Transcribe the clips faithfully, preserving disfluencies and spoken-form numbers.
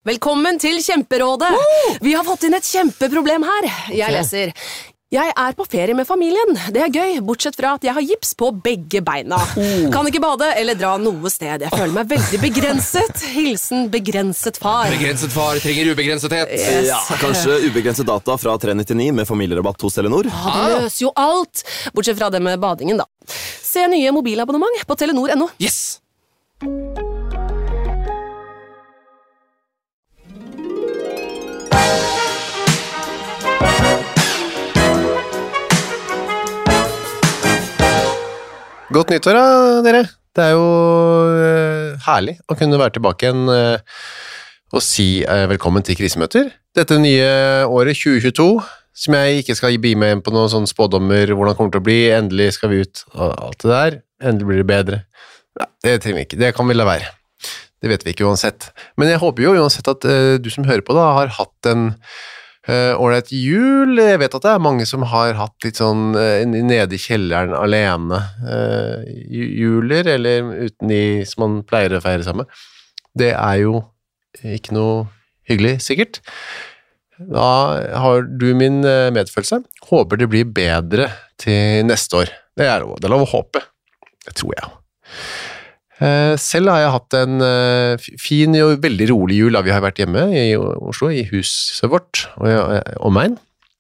Velkommen til Kjemperådet. Oh! Vi har fått inn et kjempeproblem her. Jeg okay. leser. Jeg er på ferie med familien. Det er gøy, bortsett fra at jeg har gips på begge beina. Oh. Kan ikke bade eller dra noe sted. Jeg føler meg veldig begrenset. Hilsen begrenset far. Begrenset far trenger ubegrensethet. Yes. Ja, kanskje ubegrenset data fra tre nittini med familierabatt hos Telenor. Ja, det løser jo alt. Bortsett fra det med badingen da. Se nye mobilabonnement på telenor punktum no. Yes! Godt nyttår da, dere. Det er jo uh, herlig å kunne være tilbake igjen uh, og si uh, velkommen til krisemøter. Dette nye året tjue tjueto, som jeg ikke skal bi meg inn på noen sånne spådommer, hvordan det kommer til å bli, endelig skal vi ut, og alt det der, endelig blir det bedre. Ja, det trenger vi ikke, det kan vi la være. Det vet vi ikke uansett. Men jeg håper jo uansett at uh, du som hører på da, har hatt en ålreit uh, jul. Jeg vet at det er mange som har hatt litt sånn uh, nede i kjelleren alene uh, juler, eller uten de som man pleier å feire sammen. Det er jo ikke noe hyggelig, sikkert. Da har du min uh, medfølelse. Håper det blir bedre til neste år. Det er, det er lov å håpe. Det tror jeg. Uh, selv har jeg hatt en uh, fin og veldig rolig jul da vi har vært hjemme i Oslo, i huset vårt og omegn.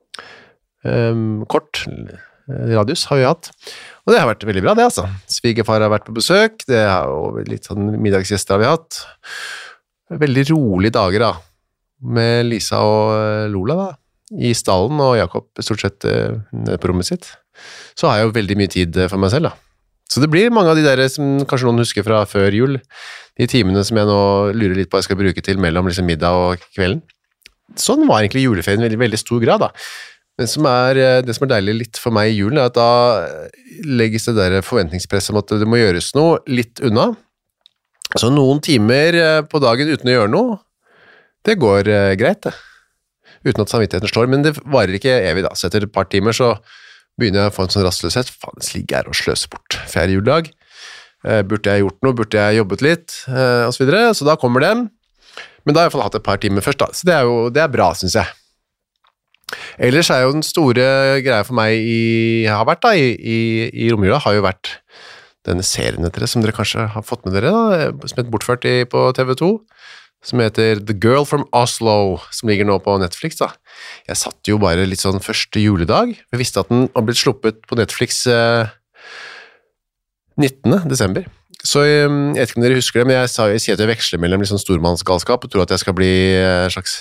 Um, kort radius har vi hatt, og det har vært veldig bra det altså. Svigerfar har vært på besøk, det har jo litt sånn middagsgjester har vi hatt. Veldig rolige dager da, med Lisa og Lola da, i stallen, og Jakob stort sett uh, nede på rommet sitt. Så har jeg jo veldig mye tid for meg selv da. Så det blir mange av de der som kanskje noen husker fra før jul, de timene som jeg nå lurer litt på hva jeg skal bruke til mellom liksom middag og kvelden. Sånn var egentlig juleferien i veldig, veldig stor grad da. Men som er, det som er deilig litt for meg i julen er at da legges det der forventningspresset om at det må gjøres noe litt unna. Så noen timer på dagen uten å gjøre noe, det går greit det. Uten at samvittigheten slår, men det varer ikke evig da. Så etter et par timer så begynner jeg å få en sånn rastløshet, faen, det ligger her og sløser bort fjerde juledag, eh, burde jeg gjort noe, burde jeg jobbet litt, eh, og så videre, så da kommer den, men da har jeg i hvert fall hatt et par timer først da, så det er jo, det er bra, synes jeg. Ellers er jo den store greia for meg i, har vært da, i, i, i romjula, har jo vært denne serien etter det, som dere kanskje har fått med dere da, som er bortført i, på T V to, som heter The Girl from Oslo, som ligger nå på Netflix da. Jeg satt jo bare litt sånn første juledag. Jeg visste at den har blitt sluppet på Netflix eh, nittende desember. Så jeg vet ikke om dere husker det, men jeg, sa, jeg sier at jeg veksler mellom liksom stormannsgalskap og tror at jeg skal bli en slags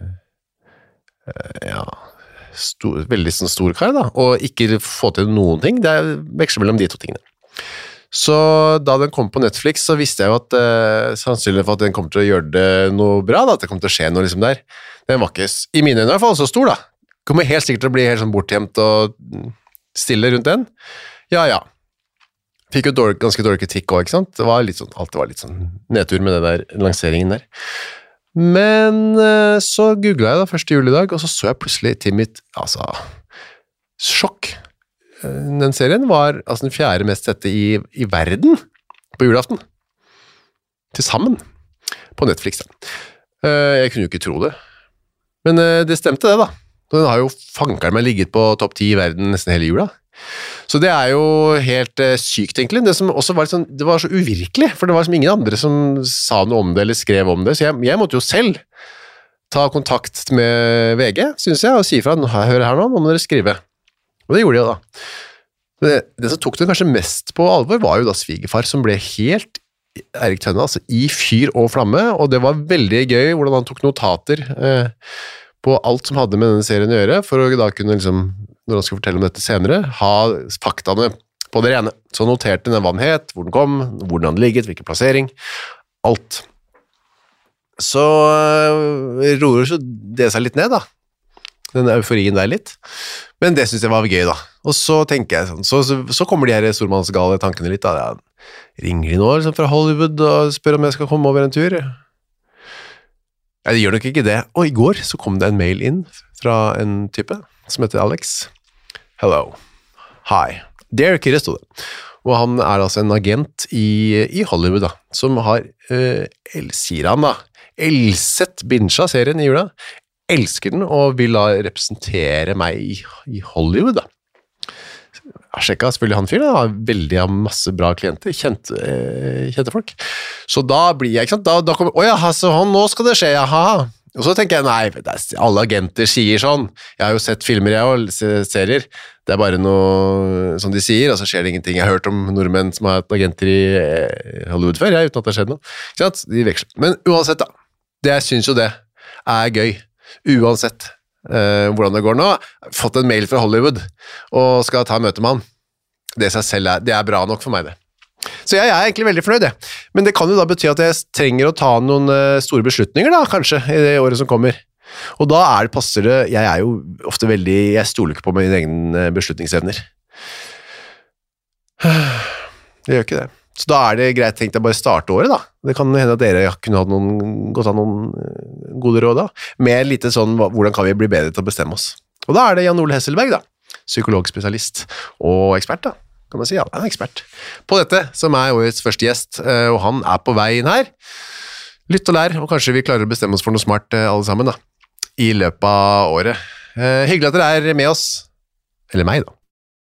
eh, ja, stor, veldig sånn stor kar da, og ikke få til noen ting. Det er veksler mellom de to tingene. Så da den kom på Netflix, så visste jeg jo at eh, sannsynlig for at den kom til å gjøre det noe bra, da, at det kom til å skje noe liksom der. Den var ikke, i mine øyne i hvert fall, så stor da. Kommer helt sikkert til å bli helt sånn bortgjemt og stille rundt den. Ja, ja. Fikk jo dårlig, ganske dårlig kritikk også, ikke sant? Det var litt sånn, alt var litt sånn nedtur med det der, lanseringen der. Men eh, så googlet jeg da første juledag, og så så jeg plutselig til mitt, altså, sjokk. Den serien var altså den fjerde mest sette i, i verden på julaften. Til sammen. På Netflix. Da. Jeg kunne jo ikke tro det. Men det stemte det da. Den har jo fanket meg ligget på topp ti i verden nesten hele jula. Så det er jo helt sykt egentlig. Det som også var litt sånn, det var så uvirkelig, for det var som ingen andre som sa noe om det eller skrev om det. Så jeg, jeg måtte jo selv ta kontakt med V G, synes jeg, og si fra, hør her nå, nå må dere skrive. Og det gjorde de jo da. Det, det som tok det kanskje mest på alvor var jo da svigerfar som ble helt Erik Tønne, altså i fyr og flamme, og det var veldig gøy hvordan han tok notater eh, på alt som hadde med denne serien å gjøre, for å da kunne liksom, når han skulle fortelle om dette senere, ha faktaene på det rene. Så noterte den hva den het, hvor den kom, hvor den hadde ligget, hvilken plassering, alt. Så eh, roer så det seg litt ned da. Den euforien der litt. Men det synes jeg var gøy da. Og så tenker jeg sånn, så, så, så kommer de her stormannsgale tankene litt da. Jeg ringer de nå liksom, fra Hollywood og spør om jeg skal komme over en tur. Ja, de gjør nok ikke det. Og i går så kom det en mail inn fra en type som heter Alex. Hello. Hi. Dear Kyrre stod det. Og han er altså en agent i, i Hollywood da, som har, eh, sier han da, elsett bincha serien i jula, elsker den og vil da representere meg i, i Hollywood da. Jeg har sjekket selvfølgelig han fyr, da, har veldig har masse bra klienter, kjente, eh, kjente folk. Så da blir jeg, ikke sant, da, da kommer, åja, så han, nå skal det skje, jaha. Og så tenker jeg, nei, det er, alle agenter sier sånn, jeg har jo sett filmer jeg og serier, det er bare noe som de sier, og så skjer det ingenting. Jeg har hørt om nordmenn som har hatt agenter i Hollywood før, jeg, uten at det har skjedd noe. Ikke sant? De veksler. Men uansett da, det jeg synes jo det er gøy, uansett uh, hvordan det går nå. Fått en mail fra Hollywood, og skal ta møte med han. Det i seg selv er, det er bra nok for meg det. Så jeg, jeg er egentlig veldig fornøyd det. Men det kan jo da bety at jeg trenger å ta noen uh, store beslutninger da, kanskje, i det året som kommer. Og da er det passer det, jeg er jo ofte veldig, jeg stoler ikke på mine egne beslutningsevner. Jeg gjør ikke det. Så da er det greit tenkt å bare starte året da. Det kan hende at dere kunne hatt noen, gått av noen gode råd da. Med litt sånn, hvordan kan vi bli bedre til å bestemme oss? Og da er det Jan Ole Hesselberg da, psykologspesialist og ekspert da, kan man si. Ja, han er ekspert på dette, som er årets første gjest, og han er på vei inn her. Lytt og lær, og kanskje vi klarer å bestemme oss for noe smart alle sammen da, i løpet av året. Eh, hyggelig at dere er med oss, eller meg da.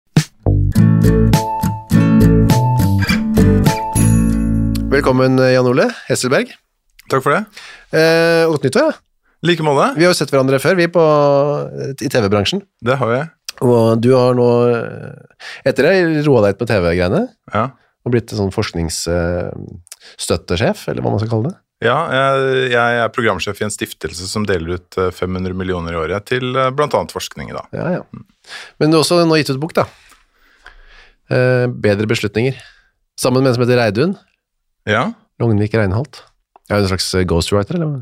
Velkommen Jan Ole Hesselberg. Takk for det. Eh, godt nyttår, ja. Like måte. Vi har jo sett hverandre før, vi på, i T V-bransjen. Det har jeg. Og du har nå, etter det, roet deg ut med T V-greiene, ja. Og blitt en sånn forskningsstøttesjef, eller hva man skal kalle det. Ja, jeg, jeg er programsjef i en stiftelse som deler ut fem hundre millioner i året til blant annet forskning i dag. Ja, ja. Men du har også nå gitt ut bok da. Eh, bedre beslutninger. Sammen med en som heter Reidun. Ja. Lognvik Reinholdt. Er du en slags ghostwriter, eller?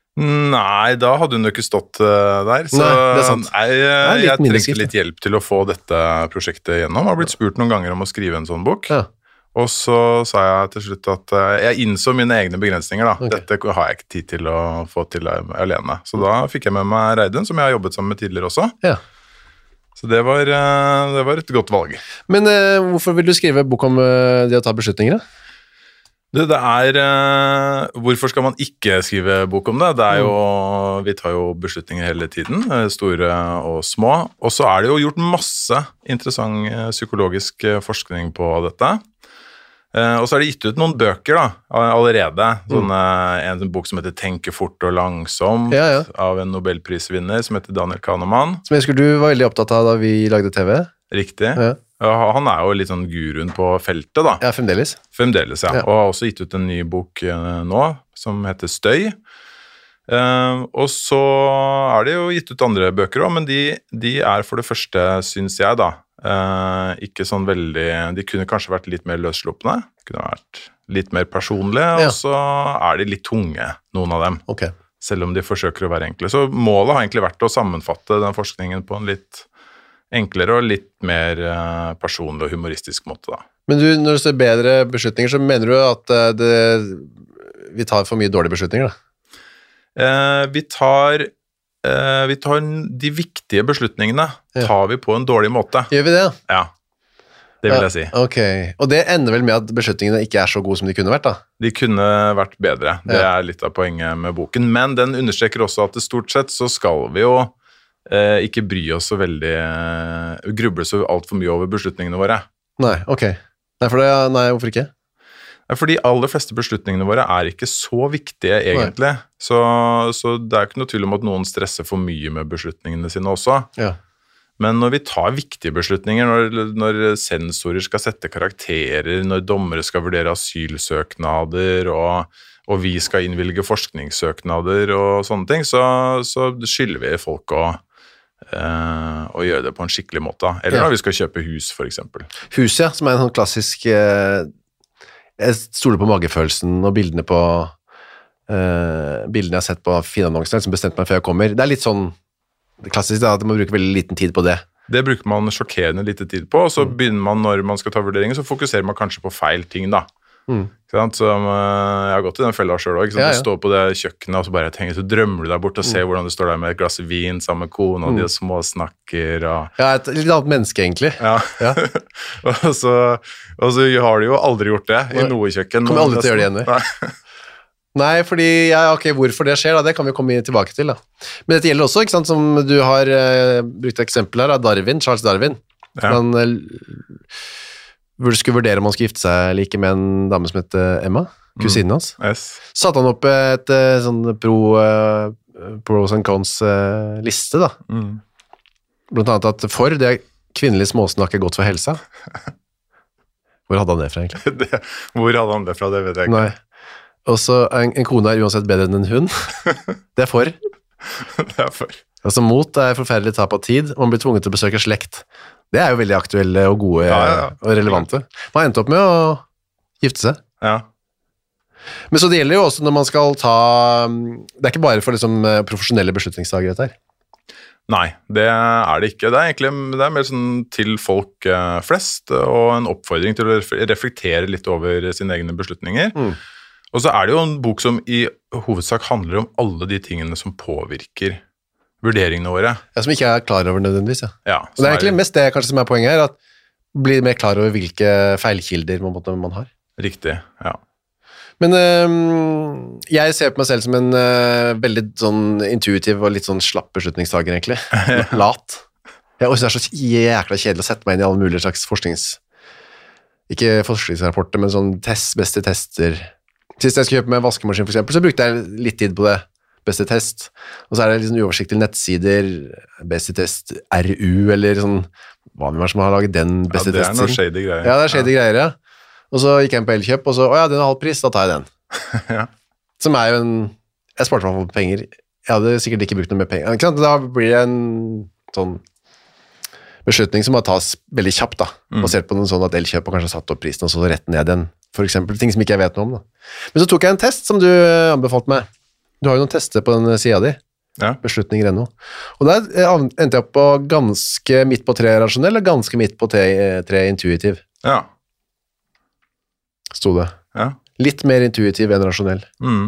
Nei, da hadde hun jo ikke stått uh, der. Så nei, det er sant. Jeg, jeg, jeg trengte litt hjelp til å få dette prosjektet gjennom. Jeg har blitt spurt noen ganger om å skrive en sånn bok. Ja. Og så sa jeg til slutt at uh, jeg innså mine egne begrensninger da. Okay. Dette har jeg ikke tid til å få til alene. Så da fikk jeg med meg Reidun, som jeg har jobbet sammen med tidligere også. Ja. Så det var, uh, det var et godt valg. Men uh, hvorfor vil du skrive bok om uh, det å ta beslutninger da? Det, det er, uh, hvorfor skal man ikke skrive bok om det? Det er jo, vi tar jo beslutninger hele tiden, store og små. Og så er det jo gjort masse interessant uh, psykologisk uh, forskning på dette. Uh, og så er det gitt ut noen bøker da, allerede. Sånn, uh, en bok som heter Tenke fort og langsomt, ja, ja. Av en Nobelprisvinner som heter Daniel Kahneman. Som jeg husker du var veldig opptatt av da vi lagde T V. Riktig. Ja. Han er jo litt sånn guruen på feltet da. Ja, fremdeles. Fremdeles, ja. ja. Og har også gitt ut en ny bok uh, nå, som heter Støy. Uh, og så er det jo gitt ut andre bøker også, men de, de er for det første, synes jeg da, uh, ikke sånn veldig, de kunne kanskje vært litt mer løssluppende, kunne vært litt mer personlige, ja. Og så er de litt tunge, noen av dem. Okay. Selv om de forsøker å være enkle. Så målet har egentlig vært å sammenfatte den forskningen på en litt enklere og litt mer uh, personlig og humoristisk måte da. Men du, når du ser bedre beslutninger, så mener du at uh, det, vi tar for mye dårlige beslutninger da? Uh, vi tar uh, vi tar de viktige beslutningene ja. Tar vi på en dårlig måte. Gjør vi det? Ja, det vil ja, jeg si. Ok, og det ender vel med at beslutningene ikke er så gode som de kunne vært da? De kunne vært bedre, det ja. Er litt av poenget med boken, men den understreker også at det stort sett så skal vi jo Eh, ikke bry oss så veldig, eh, gruble så alt for mye over beslutningene våre. Nei, ok. Nei, for det, nei, hvorfor ikke? Nei, for de aller fleste beslutningene våre er ikke så viktige egentlig. Så, så det er ikke noe tvil om at noen stresser for mye med beslutningene sine også. Ja. Men når vi tar viktige beslutninger, når, når sensorer skal sette karakterer, når dommere skal vurdere asylsøknader, og, og vi skal innvilge forskningssøknader og sånne ting, så, så skylder vi folk å Uh, og gjøre det på en skikkelig måte. Eller ja. Når vi skal kjøpe hus, for eksempel. Hus, ja, som er en sånn klassisk uh, jeg stoler på magefølelsen og bildene på uh, bildene jeg har sett på Finn-annonsen som bestemte meg før jeg kommer. Det er litt sånn det klassisk da, at man bruker veldig liten tid på det. Det bruker man sjokkerende lite tid på, og så mm. begynner man når man skal ta vurderinger, så fokuserer man kanskje på feil ting da. Mm. Så, uh, jeg har gått i den fella selv også, ja, ja. Du står på det kjøkkenet og så bare tenker, så drømmer du deg bort og ser mm. hvordan du står der med et glass vin sammen med kona og mm. de og små snakker og... Ja, et litt annet menneske egentlig. Ja, ja. og, så, og så har du jo aldri gjort det i noe kjøkken. Kommer aldri til å gjøre det igjen. Nei, fordi, ja, ok, hvorfor det skjer da, det kan vi komme tilbake til da. Men dette gjelder også, ikke sant, som du har uh, brukt et eksempel her, av Darwin, Charles Darwin. Ja. Han uh, skulle vurdere om han skulle gifte seg like med en dame som heter Emma, kusinen hans. Mm. Yes. Satt han opp et uh, sånn pro, uh, pros and cons uh, liste da. Mm. Blant annet at for det kvinnelige småsnakk er godt for helsa. Hvor hadde han det fra egentlig? det, hvor hadde han det fra, det vet jeg ikke. Nei. Og så en, en kone er uansett bedre enn en hund. Det er for. Det er for. Altså mot er forferdelig tap av tid, og man blir tvunget til å besøke slekt. Det er jo veldig aktuelle og gode ja, ja, ja. og relevante. Man endte opp med å gifte seg. Ja. Men så det gjelder jo også når man skal ta, det er ikke bare for liksom profesjonelle beslutningstager dette her. Nei, det er det ikke. Det er egentlig det er mer sånn til folk flest, og en oppfordring til å reflektere litt over sine egne beslutninger. Mm. Og så er det jo en bok som i hovedsak handler om alle de tingene som påvirker vurderingene våre. Ja, som ikke er klar over nødvendigvis, ja. ja og det er egentlig mest det kanskje som er poenget her, at bli mer klar over hvilke feilkilder man, man har. Riktig, ja. Men øh, jeg ser på meg selv som en øh, veldig sånn intuitiv og litt sånn slapp beslutningstager, egentlig. Lat. Jeg synes det er så jækla kjedelig å sette meg inn i alle mulige slags forsknings... Ikke forskningsrapporter, men sånn test, beste tester... Sist jeg skulle kjøpe med vaskemaskin for eksempel, så brukte jeg litt tid på det, beste test, og så er det liksom uoversiktlige nettsider, beste test R U, eller sånn, hva er det som har laget den beste testen? Ja, det er noe shady greier. Ja, det er shady ja. greier, ja. Og så gikk jeg inn på Elkjøp, og så, å ja, den er halv pris, da tar jeg den. ja. Som er jo en, jeg sparte meg for penger, jeg hadde sikkert ikke brukt noe mer penger, ikke sant? Da blir det en sånn beslutning som må tas veldig kjapt da, mm. basert på noen sånn at Elkjøp har kanskje satt opp prisen, og så rett ned den, for eksempel, ting som ikke jeg vet noe om da. Men så tok jeg en test som du anbefalte meg. Du har jo noen tester på den siden di. Ja. Beslutninger ennå. Og der endte jeg opp på ganske midt på tre rasjonell, og ganske midt på tre, tre intuitiv. Ja. Stod det. Ja. Litt mer intuitiv enn rasjonell. Mm.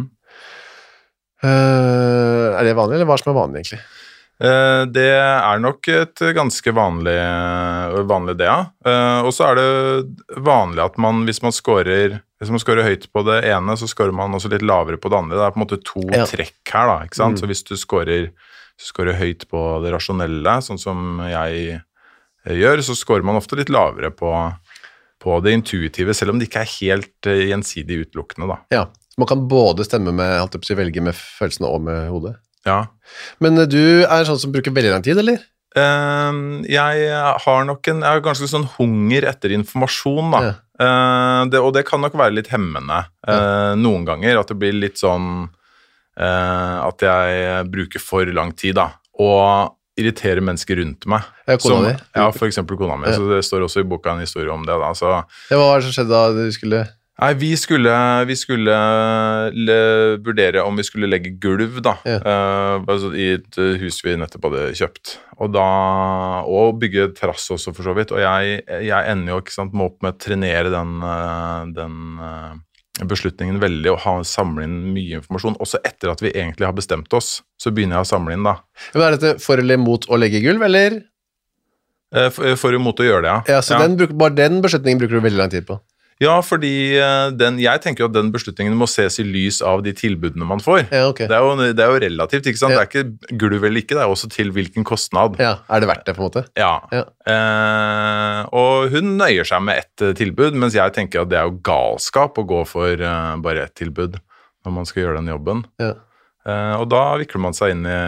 Uh, er det vanlig, eller hva som er vanlig egentlig? Uh, det er nok et ganske vanlig, vanlig det, ja. Uh, og så er det vanlig at man, hvis man scorer, hvis man scorer høyt på det ene, så scorer man også litt lavere på det andre. Det er på en måte to ja. trekk her da, ikke sant? Mm. Så hvis du scorer, scorer høyt på det rasjonelle, sånn som jeg gjør, så scorer man ofte litt lavere på, på det intuitive, selv om det ikke er helt uh, gjensidig utelukkende da. Ja, så man kan både stemme med, alt det velge med følelsene og med hodet. Ja. Men du er sånn som bruker veldig lang tid, eller? Uh, jeg har nok en, jeg har ganske sånn hunger etter informasjon da. Ja. Uh, det, og det kan nok være litt hemmende uh, ja. noen ganger, at det blir litt sånn uh, at jeg bruker for lang tid da, og irriterer mennesker rundt meg. Ja, kona som, di? Ja, for eksempel kona mi, ja. Så det står også i boka en historie om det da. Så, ja, hva var det som skjedde da du skulle... Nei, vi skulle, vi skulle le, vurdere om vi skulle legge gulv da, ja. uh, altså i et hus vi nettopp hadde kjøpt, og, da, og bygge terrass også for så vidt, og jeg, jeg ender jo ikke sant, må opp med å trenere den, den uh, beslutningen veldig, og ha, samle inn mye informasjon, også etter at vi egentlig har bestemt oss, så begynner jeg å samle inn da. Men er dette for eller mot å legge gulv, eller? Uh, for, for imot å gjøre det, ja. Ja, så ja. Den, bare den beslutningen bruker du veldig lang tid på? Ja, fordi den, jeg tenker jo at den beslutningen må ses i lys av de tilbudene man får. Ja, okay. det, er jo, det er jo relativt, ikke sant? Ja. Det er ikke gulv eller ikke, det er også til hvilken kostnad. Ja, er det verdt det på en måte? Ja, ja. Eh, og hun nøyer seg med ett tilbud, mens jeg tenker at det er jo galskap å gå for uh, bare ett tilbud når man skal gjøre den jobben. Ja. Eh, og da vikler man seg inn i,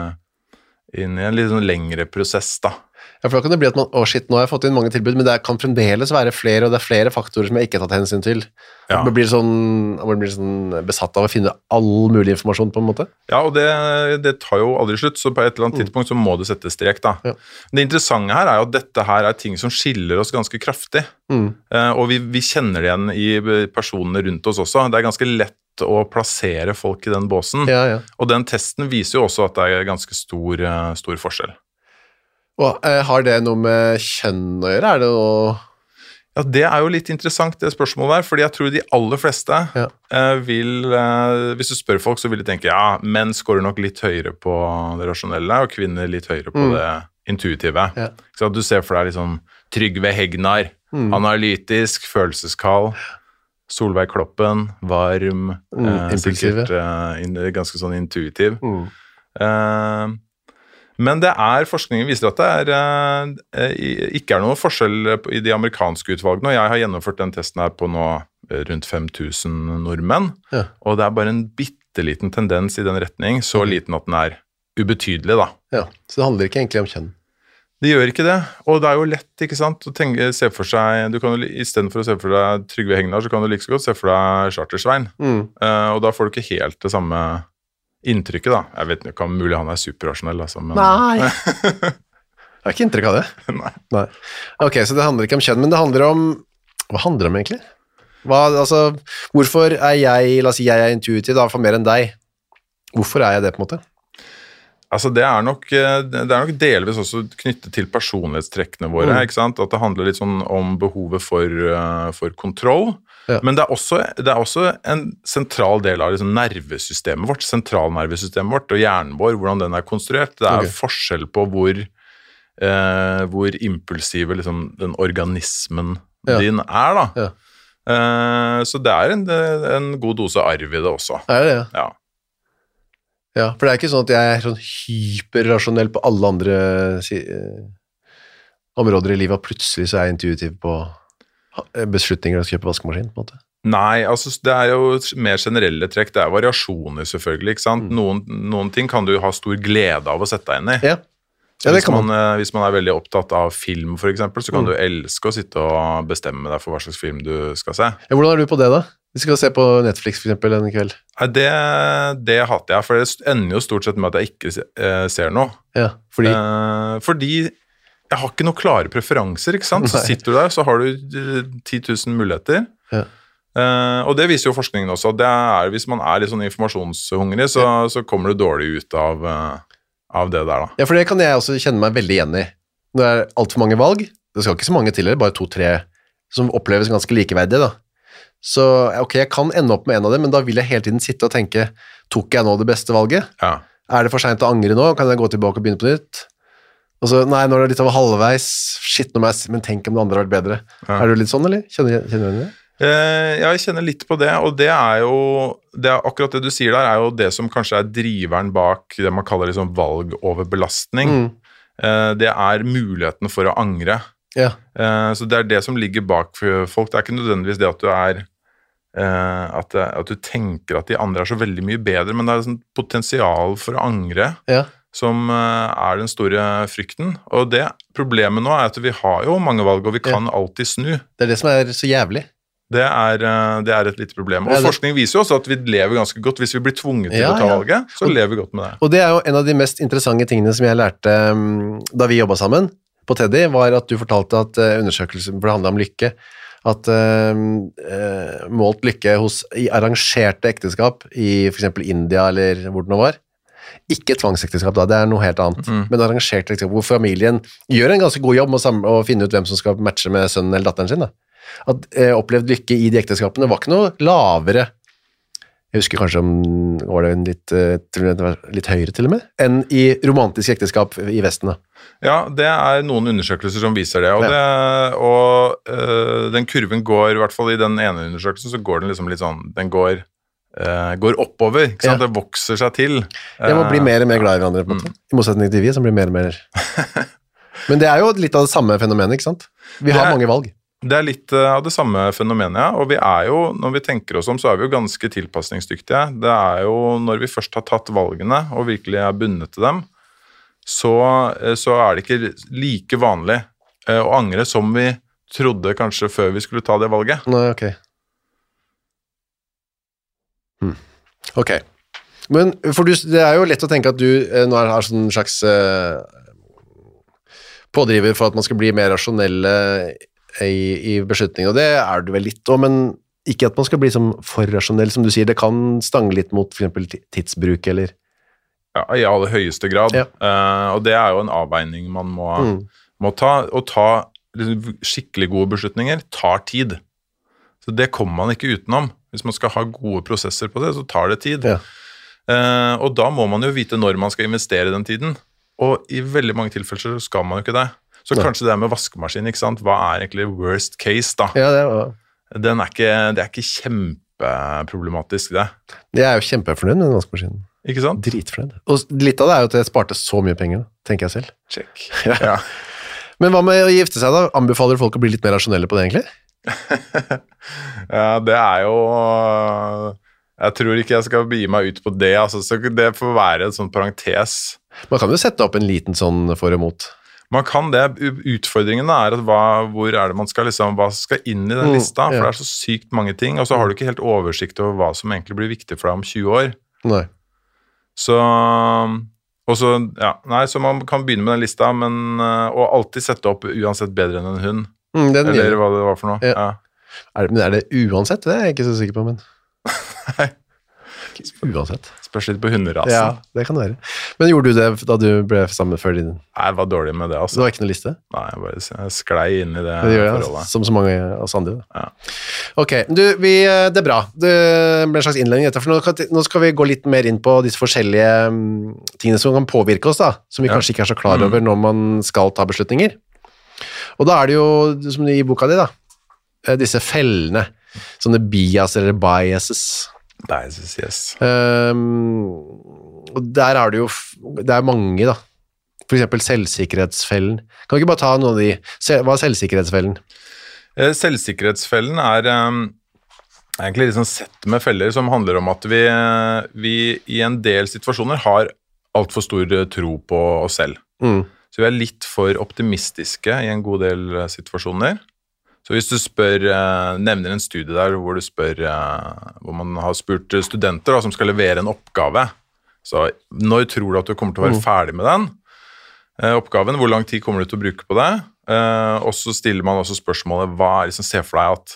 inn i en litt sånn lengre prosess da. Ja, for da kan det bli at man, å shit, nå har jeg fått inn mange tilbud, men det kan fremdeles være flere, og det er flere faktorer som jeg ikke har tatt hensyn til. Ja. Man blir sånn, man blir sånn besatt av å finne all mulig informasjon på en måte. Ja, og det, det tar jo aldri slutt, så på et eller annet mm. tidspunkt så må det sette strek da. Ja. Det interessante her er jo at dette her er ting som skiller oss ganske kraftig, mm. uh, og vi, vi kjenner det igjen i personene rundt oss også. Det er ganske lett å plassere folk i den båsen, ja, ja. Og den testen viser jo også at det er ganske stor, uh, stor forskjell. Og eh, har det noe med kjønn å gjøre? Er det noe... Ja, det er jo litt interessant det spørsmålet der, fordi jeg tror de aller fleste ja. eh, vil, eh, hvis du spør folk, så vil de tenke, ja, menn scorer nok litt høyere på det rasjonelle, og kvinner litt høyere på mm. det intuitive. Ja. Så at du ser for deg liksom Trygve Hegnar, mm. analytisk, følelseskall, Solveig Kloppen, varm, Mm, eh, impulsive. sikkert eh, in, ganske sånn intuitiv. Mm. Eh, men det er, forskningen viser at det er, eh, i- ikke er noen forskjell på- i de amerikanske utvalgene, og jeg har gjennomført den testen her på nå eh, rundt fem tusen nordmenn, Ja. og det er bare en bitteliten tendens i den retning, så liten at den er ubetydelig da. Ja, så det handler ikke egentlig om kjønn. Det gjør ikke det, og det er jo lett, ikke sant, å tenke, se for seg, du kan jo, i stedet for å se for deg Trygve Hegnar, så kan du like så godt se for deg Charter-Svein, Mm. Eh, og da får du ikke helt det samme inntrykket da. Jeg vet ikke om mulig han er superrasjonell, altså, men... Nei. Jeg har ikke inntrykk av det. Nei. Nei. Ok, så det handler ikke om kjønn, men det handler om... Hva handler det om egentlig? Hva, altså, hvorfor er jeg, la oss si jeg er intuitiv, da, for mer enn deg? Hvorfor er jeg det på en måte? Altså, det er nok, eh, det er nok delvis også knyttet til personlighetstrekkene våre, Mm. ikke sant? At det handler litt sånn om behovet for, eh, for kontroll. Ja. Men det er, også, det er også en sentral del av liksom nervesystemet vårt, sentralnervesystemet vårt og hjernen vår, hvordan den er konstruert. Det er Ok. forskjell på hvor, eh, hvor impulsive liksom, den organismen Ja. din er, da. Ja. Eh, så det er en, en god dose arv i det også. Er det det? Ja. Ja, for det er ikke sånn at jeg er sånn hyperrasjonell på alle andre si, eh, områder i livet, og plutselig så er jeg intuitiv på ha- beslutninger å kjøpe vaskemaskin, på en måte. Nei, altså det er jo mer generelle trekk. Det er variasjoner selvfølgelig, ikke Mm. sant? Noen, noen ting kan du ha stor glede av å sette deg inn i. Ja, ja det hvis, kan man. man, eh, hvis man er veldig opptatt av film for eksempel, så kan Mm. du elske å sitte og bestemme deg for hva slags film du skal se. Ja, hvordan er du på det da? Vi skal se på Netflix for eksempel en kveld. Nei, det, det hater jeg, for det ender jo stort sett med at jeg ikke se- eh, ser noe. Ja, fordi... Eh, fordi jeg har ikke noen klare preferanser, ikke sant? Så Nei. sitter du der, så har du eh, ti tusen muligheter. Ja. Eh, og det viser jo forskningen også. Det er, hvis man er litt sånn informasjonshungrig, så, så kommer du dårlig ut av, eh, av det der da. Ja, for det kan jeg også kjenne meg veldig igjen i. Når det er alt for mange valg, det skal ikke så mange til, bare to-tre, som oppleves ganske likeverdige da. Så ok, jeg kan ende opp med en av dem, men da vil jeg hele tiden sitte og tenke, tok jeg nå det beste valget? Ja. Er det for sent å angre nå? Kan jeg gå tilbake og begynne på nytt? Og så, nei, nå er det litt over halvveis, shit, nå må jeg, men tenk om det andre har vært bedre. Ja. Er du litt sånn, eller? Kjenner, kjenner du det? Eh, ja, jeg kjenner litt på det, og det er jo det er, akkurat det du sier der, er jo det som kanskje er driveren bak det man kaller liksom valg over belastning. Mm. Eh, det er muligheten for å angre. Ja, Eh, så det er det som ligger bak for folk. Det er ikke nødvendigvis det at du er eh, at, det, at du tenker at de andre er så veldig mye bedre, men det er sånn potensial for å angre ja, som eh, er den store frykten. Og det problemet nå er at vi har jo mange valg, og vi kan alltid snu. det er det som er så jævlig. Det er, eh, det er et lite problem. Og Ja, det- forskning viser jo også at vi lever ganske godt. Hvis vi blir tvunget til Ja, å ta ja. valget, så lever vi godt med det. Og det er jo en av de mest interessante tingene som jeg lærte um, da vi jobbet sammen på Teddy, var at du fortalte at uh, undersøkelsen, for det handlet om lykke, at um, uh, målt lykke hos, i arrangerte ekteskap i for eksempel India eller hvor det nå var, ikke tvangsekteskap da, det er noe helt annet, Mm. men arrangerte ekteskap, hvor familien gjør en ganske god jobb med å, samle, å finne ut hvem som skal matche med sønnen eller datteren sin da. At uh, opplevd lykke i de ekteskapene var ikke noe lavere. Jeg husker kanskje om var det en litt, eh, tror jeg det var litt høyere til og med, enn i romantisk ekteskap i Vesten da. Ja, det er noen undersøkelser som viser det, og, Ja. det, og øh, den kurven går, i hvert fall i den ene undersøkelsen, så går den liksom litt sånn, den går, øh, går oppover, ikke sant? Ja. Det vokser seg til. Jeg må bli Eh, mer og mer glad i hverandre, på en måte. I motsetning til vi, som blir mer og mer... Men det er jo litt av det samme fenomenet, ikke sant? Vi har Det er- mange valg. Det er litt øh, av det samme fenomenet, ja, og vi er jo, når vi tenker oss om, så er vi jo ganske tilpasningsdyktige. Det er jo når vi først har tatt valgene, og virkelig er bundet til dem, så, øh, så er det ikke like vanlig øh, å angre som vi trodde kanskje før vi skulle ta det valget. Nei, ok. Hmm. Ok. Men for du, det er jo lett å tenke at du eh, nå er, er sånn slags eh, pådriver for at man skal bli mer rasjonelle i, i beslutninger, og det er du vel litt også, men ikke at man skal bli som for rasjonell, som du sier, det kan stange litt mot for eksempel ti- tidsbruk, eller... Ja, i aller høyeste grad. Ja. Eh, og det er jo en avveining man må, Mm. må ta. Å ta liksom skikkelig gode beslutninger tar tid. Så det kommer man ikke utenom. Hvis man skal ha gode prosesser på det, så tar det tid. Ja. Eh, og da må man jo vite når man skal investere den tiden. Og i veldig mange tilfeller så skal man jo ikke det. Så Nei. kanskje det er med vaskemaskin, ikke sant? Hva er egentlig worst case da? Ja, det var... den er ikke, det er ikke kjempeproblematisk, det. Jeg er jo kjempefornøyd med den vaskemaskinen. Ikke sant? Dritfornøyd. Og litt av det er jo at jeg sparte så mye penger, tenker jeg selv. Check. Ja. Ja. Men hva med å gifte seg da? Anbefaler folk å bli litt mer rasjonelle på det, egentlig? Ja, det er jo... Jeg tror ikke jeg skal begi meg ut på det, altså, så det får være en sånn parentes. Man kan jo sette opp en liten sånn for og mot. Man kan det. Utfordringen er at hva, hvor er det man skal liksom, hva skal inn i den lista, for mm, ja. det er så sykt mange ting, og så har du ikke helt oversikt over hva som egentlig blir viktig for deg om tjue år. Nei. Så, og så, ja, nei, så man kan begynne med den lista, men, og alltid sette opp uansett bedre enn en hund. Mm, den eller gjelder. hva det var for noe. Ja. Ja. Er det, men er det uansett? Det er jeg ikke så sikker på, men... Nei. Uansett. Spørs litt på hunderasen. Ja, det kan det være. Men gjorde du det da du ble sammen før din? Nei, jeg var dårlig med det, altså. Det var ikke noe liste? Nei, jeg bare jeg sklei inn i det, det gjør forholdet. Jeg, som så mange av oss andre. Ja. Ok, du, vi, det er bra. Det ble en slags innledning etter, for nå, nå skal vi gå litt mer inn på disse forskjellige um, tingene som kan påvirke oss, da, som vi ja. kanskje ikke er så klar over når man skal ta beslutninger. Og da er det jo, som i boka di da, disse fellene, sånne bias eller biases. Biases, yes. Um, og der er det jo, det er mange da, for eksempel selvsikkerhetsfellen. Kan du ikke bare ta noen av de, hva er selvsikkerhetsfellen? Selvsikkerhetsfellen er um, egentlig liksom sett med feller som handler om at vi, vi i en del situasjoner har alt for stor tro på oss selv. Mm. Så vi er litt for optimistiske i en god del situasjoner. Så hvis du spør, nevner en studie der hvor du spør, hvor man har spurt studenter da, som skal levere en oppgave, så når tror du at du kommer til å være ferdig med den oppgaven, hvor lang tid kommer du til å bruke på det, og så stiller man også spørsmålet, hva er det som ser for deg at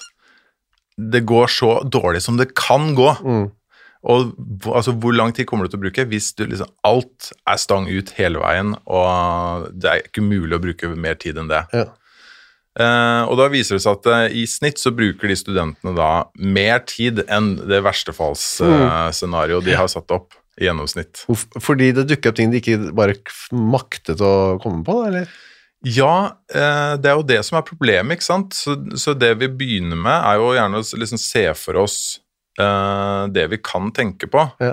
det går så dårlig som det kan gå, mm. og altså, hvor lang tid kommer du til å bruke hvis du liksom, alt er stang ut hele veien, og det er ikke mulig å bruke mer tid enn det. Ja. Uh, og da viser det seg at uh, i snitt så bruker de studentene da mer tid enn det verstefallsscenario uh, de har satt opp i gjennomsnitt. Fordi det dukker opp ting de ikke bare maktet å komme på, eller? Ja, uh, det er jo det som er problemet, ikke sant? Så, så det vi begynner med er jo gjerne å liksom se for oss uh, det vi kan tenke på. Ja.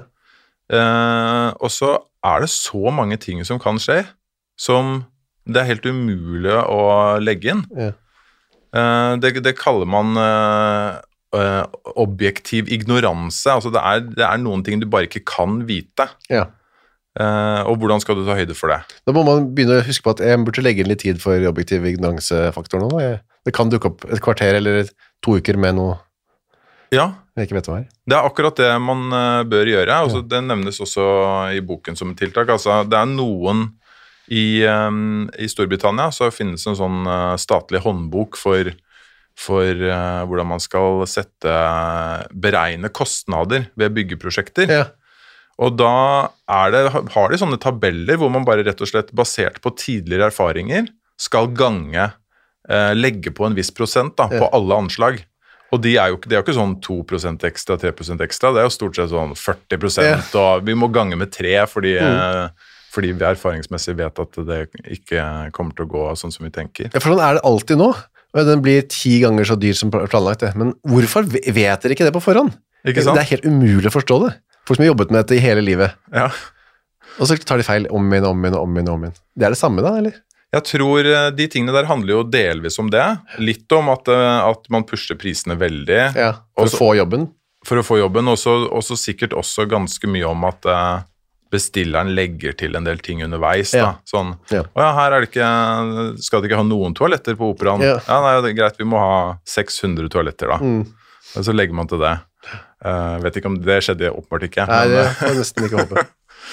Uh, og så er det så mange ting som kan skje, som det er helt umulig å legge inn. Ja. Uh, det, det kaller man uh, uh, objektiv ignoranse. Altså det er, det er noen ting du bare ikke kan vite. Ja. Uh, og hvordan skal du ta høyde for det? Da må man begynne å huske på at jeg burde legge inn litt tid for objektiv ignoransefaktoren nå. Det kan dukke opp et kvarter eller to uker med noe ja. jeg ikke vet hva er. Det er akkurat det man uh, bør gjøre. Altså, ja. Det nevnes også i boken som et tiltak. Altså, det er noen I, um, I Storbritannia så finnes en sånn uh, statlig håndbok for, for uh, hvordan man skal sette, beregne kostnader ved byggeprosjekter. Ja. Og da er det, har de sånne tabeller hvor man bare rett og slett basert på tidligere erfaringer skal gange, uh, legge på en viss prosent da, ja. På alle anslag. Og de er jo, det er jo ikke sånn to prosent ekstra, tre prosent ekstra, det er jo stort sett sånn førti prosent, ja. Og vi må gange med tre fordi... Mm. Uh, fordi vi erfaringsmessig vet at det ikke kommer til å gå sånn som vi tenker. Ja, for sånn er det alltid nå. Den blir ti ganger så dyr som planlagt det. Men hvorfor vet dere ikke det på forhånd? Ikke sant? Det er helt umulig å forstå det. Folk som har jobbet med dette i hele livet. Ja. Og så tar de feil om igjen, om igjen, om igjen, om igjen. Det er det samme da, eller? Jeg tror de tingene der handler jo delvis om det. Litt om at, at man pusher prisene veldig. Ja, for også, å få jobben. For å få jobben, og så sikkert også ganske mye om at... bestilleren legger til en del ting underveis da, ja. Sånn, ja. Å ja, her er det ikke, skal det ikke ha noen toaletter på operaen? Ja, ja nei, det er greit, vi må ha seks hundre toaletter da, mm. Og så legger man til det. Uh, vet ikke om det skjedde åpenbart ikke. Nei, men, det får jeg nesten ikke håpe.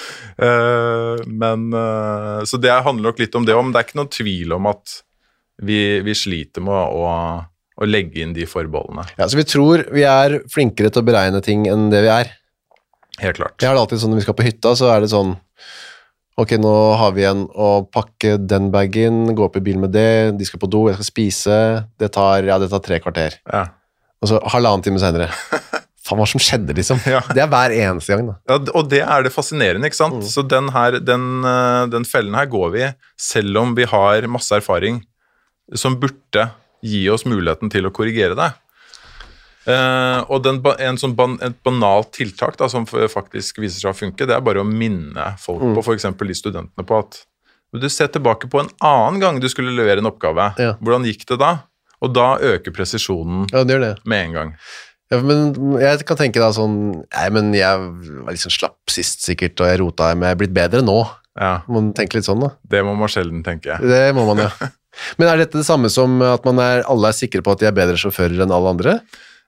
uh, men, uh, så det handler nok litt om det, om det er ikke noen tvil om at vi, vi sliter med å, å legge inn de forbeholdene. Ja, så vi tror vi er flinkere til å beregne ting enn det vi er. Helt klart. Jeg har det alltid sånn når vi skal på hytta, så er det sånn, ok, nå har vi igjen å pakke den bagen, gå opp i bilen med det, de skal på do, jeg skal spise, det tar, ja, det tar tre kvarter. Ja. Og så halvannen time senere. Faen, hva som skjedde liksom? Ja. Det er hver eneste gang da. Ja, og det er det fascinerende, ikke sant? Mm. Så den her, den, den fellen her går vi, selv om vi har masse erfaring, som burde gi oss muligheten til å korrigere det. Uh, og den, en sånn ban, et banalt tiltak da, som faktisk viser seg å funke, det er bare å minne folk mm. på, for eksempel de studentene på at du ser tilbake på en annen gang du skulle levere en oppgave. Ja. Hvordan gikk det da? Og da øker presisjonen ja, det det. Med en gang. Ja, men jeg kan tenke da sånn, nei, men jeg var litt sånn slapp sist sikkert, og jeg rota, men jeg er blitt bedre nå. Ja. Man tenker litt sånn da. Det må man sjelden tenke. Det må man, ja. Men er dette det samme som at man er, alle er sikre på at de er bedre sjåfører enn alle andre?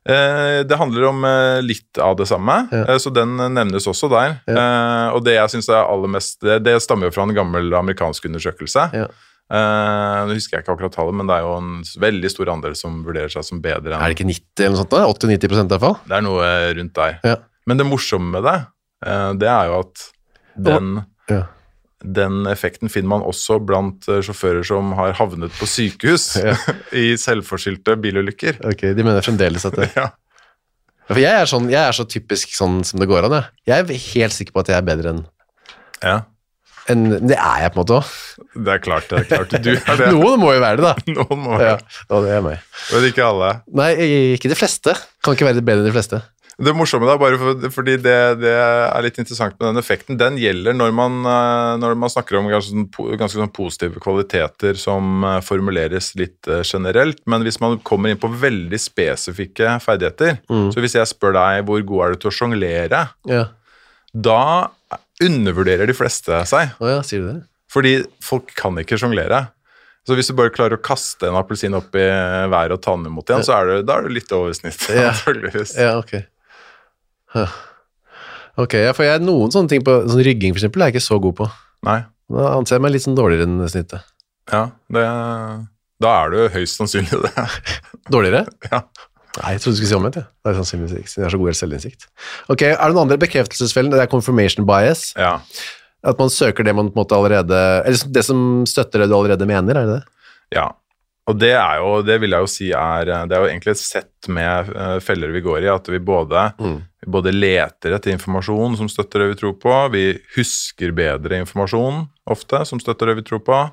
Eh, det handler om eh, litt av det samme, ja. eh, så den nevnes også der. Ja. Eh, og det jeg synes er aller mest, det, det stammer jo fra en gammel amerikansk undersøkelse. Ja. Eh, nå husker jeg ikke akkurat tallet, men det er jo en veldig stor andel som vurderer seg som bedre enn... Er det ikke nitti eller noe sånt da? åtti til nitti prosent i hvert fall? Det er noe rundt der. Ja. Men det morsomme med det, eh, det er jo at den... Ja. Den effekten finner man også blant sjåfører som har havnet på sykehus ja. I selvforskyldte bilulykker. Ok, de mener fremdeles at det... Ja. For jeg er, sånn, jeg er så typisk sånn som det går an, jeg. Jeg er helt sikker på at jeg er bedre enn... Ja. En, det er jeg på en måte også. Det er klart, det er klart. Du er det. Noen må jo være det da. Noen må være det. Ja, det er meg. Men ikke alle. Nei, ikke de fleste. Kan ikke være bedre enn de fleste. Det morsomme da, bare for, fordi det, det er litt interessant med den effekten, den gjelder når man, når man snakker om ganske, ganske sånn positive kvaliteter som formuleres litt generelt, men hvis man kommer inn på veldig spesifikke ferdigheter, mm. så hvis jeg spør deg hvor god er du til å jonglere, ja. Da undervurderer de fleste seg. Å ja, sier du det? Fordi folk kan ikke jonglere. Så hvis du bare klarer å kaste en appelsin opp i været og ta den imot igjen, ja. Så er det, da er det litt over snitt. Ja, ja ok. Huh. Ok, ja, for jeg er noen sånne ting på, sånn rygging for eksempel, er jeg ikke så god på. Nei. Da anser jeg meg litt sånn dårligere enn snittet. Ja, det, da er du høyst sannsynlig det. Dårligere? Ja. Nei, jeg trodde du skulle si omvendt, ja. Det er sannsynligvis ikke, siden jeg har så god selvinnsikt. Ok, er det noen andre bekreftelsesfellen? Det er confirmation bias. Ja. At man søker det man på en måte allerede, eller det som støtter det du allerede mener, er det det? Ja. Og det er jo, det vil jeg jo si er, det er jo egentlig et sett med uh, feller vi går i, at vi både, mm. vi både leter etter informasjon som støtter det vi tror på, vi husker bedre informasjon ofte som støtter det vi tror på,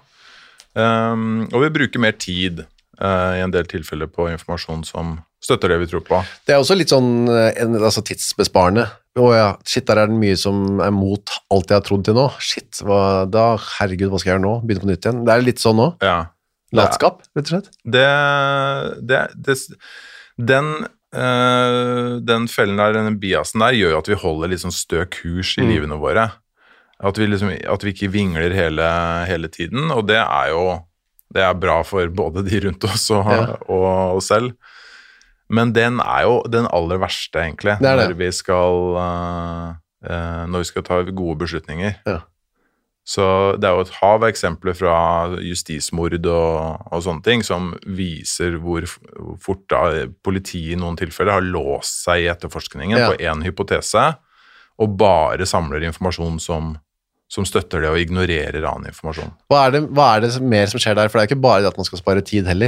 um, og vi bruker mer tid uh, i en del tilfeller på informasjon som støtter det vi tror på. Det er også litt sånn en, altså tidsbesparende. Å ja, shit, der er det mye som er mot alt jeg har trodd til nå. Shit, hva, da, herregud, hva skal jeg gjøre nå? Begynne på nytt igjen. Det er litt sånn nå. Ja. Latskap, rett og slett? Det, det, det, den, øh, den fellen der, den biasen der, gjør jo at vi holder litt sånn stø kurs i mm. livene våre. At vi, liksom, at vi ikke vingler hele, hele tiden, og det er jo det er bra for både de rundt oss og, ja. og oss selv. Men den er jo den aller verste, egentlig, det det. Når, vi skal, øh, når vi skal ta gode beslutninger. Ja. Så det er jo et hav av eksempler fra justismord og, og sånne ting som viser hvor fort da politiet i noen tilfeller har låst seg i etterforskningen ja. På en hypotese, og bare samler informasjon som, som støtter det og ignorerer annen informasjon. Hva er, det, hva er det mer som skjer der? For det er ikke bare det at man skal spare tid heller.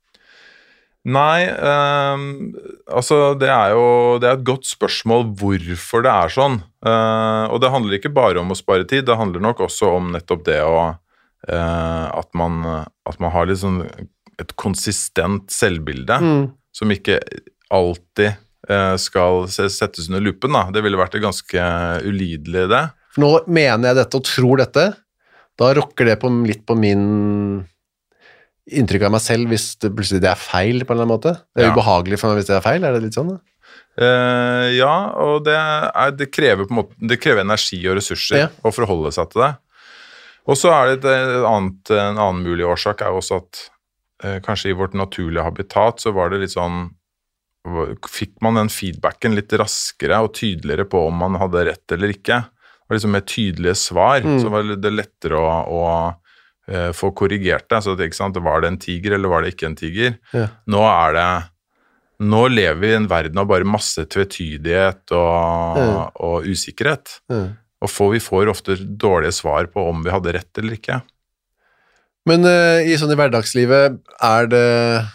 Nei, um, altså det er jo det er et godt spørsmål hvorfor det er sånn, uh, og det handler ikke bare om å spare tid, det handler nok også om nettopp det å, uh, at, man, at man har litt sånn et konsistent selvbilde, mm. som ikke alltid uh, skal settes under lupen da. Det ville vært det ganske ulidelig det. For nå mener jeg dette og tror dette, da rokker det på, litt på min... inntrykk av meg selv hvis det plutselig det er feil på en eller annen måte. Det er ja. Ubehagelig for meg hvis det er feil, er det litt sånn da? Uh, ja, og det, er, det, krever på en måte, det krever energi og ressurser ja. Å forholde seg til det. Og så er det et annet, en annen mulig årsak er også at uh, kanskje i vårt naturlige habitat så var det litt sånn, fikk man den feedbacken litt raskere og tydeligere på om man hadde rett eller ikke. Det var liksom med tydelige svar, mm. så var det lettere å, å få korrigert det, så det, ikke sant, var det en tiger eller var det ikke en tiger. Ja. Nå er det, nå lever vi i en verden av bare masse tvetydighet og, ja. Og usikkerhet. Ja. Og får, vi får ofte dårlige svar på om vi hadde rett eller ikke. Men uh, i sånn i hverdagslivet, er det,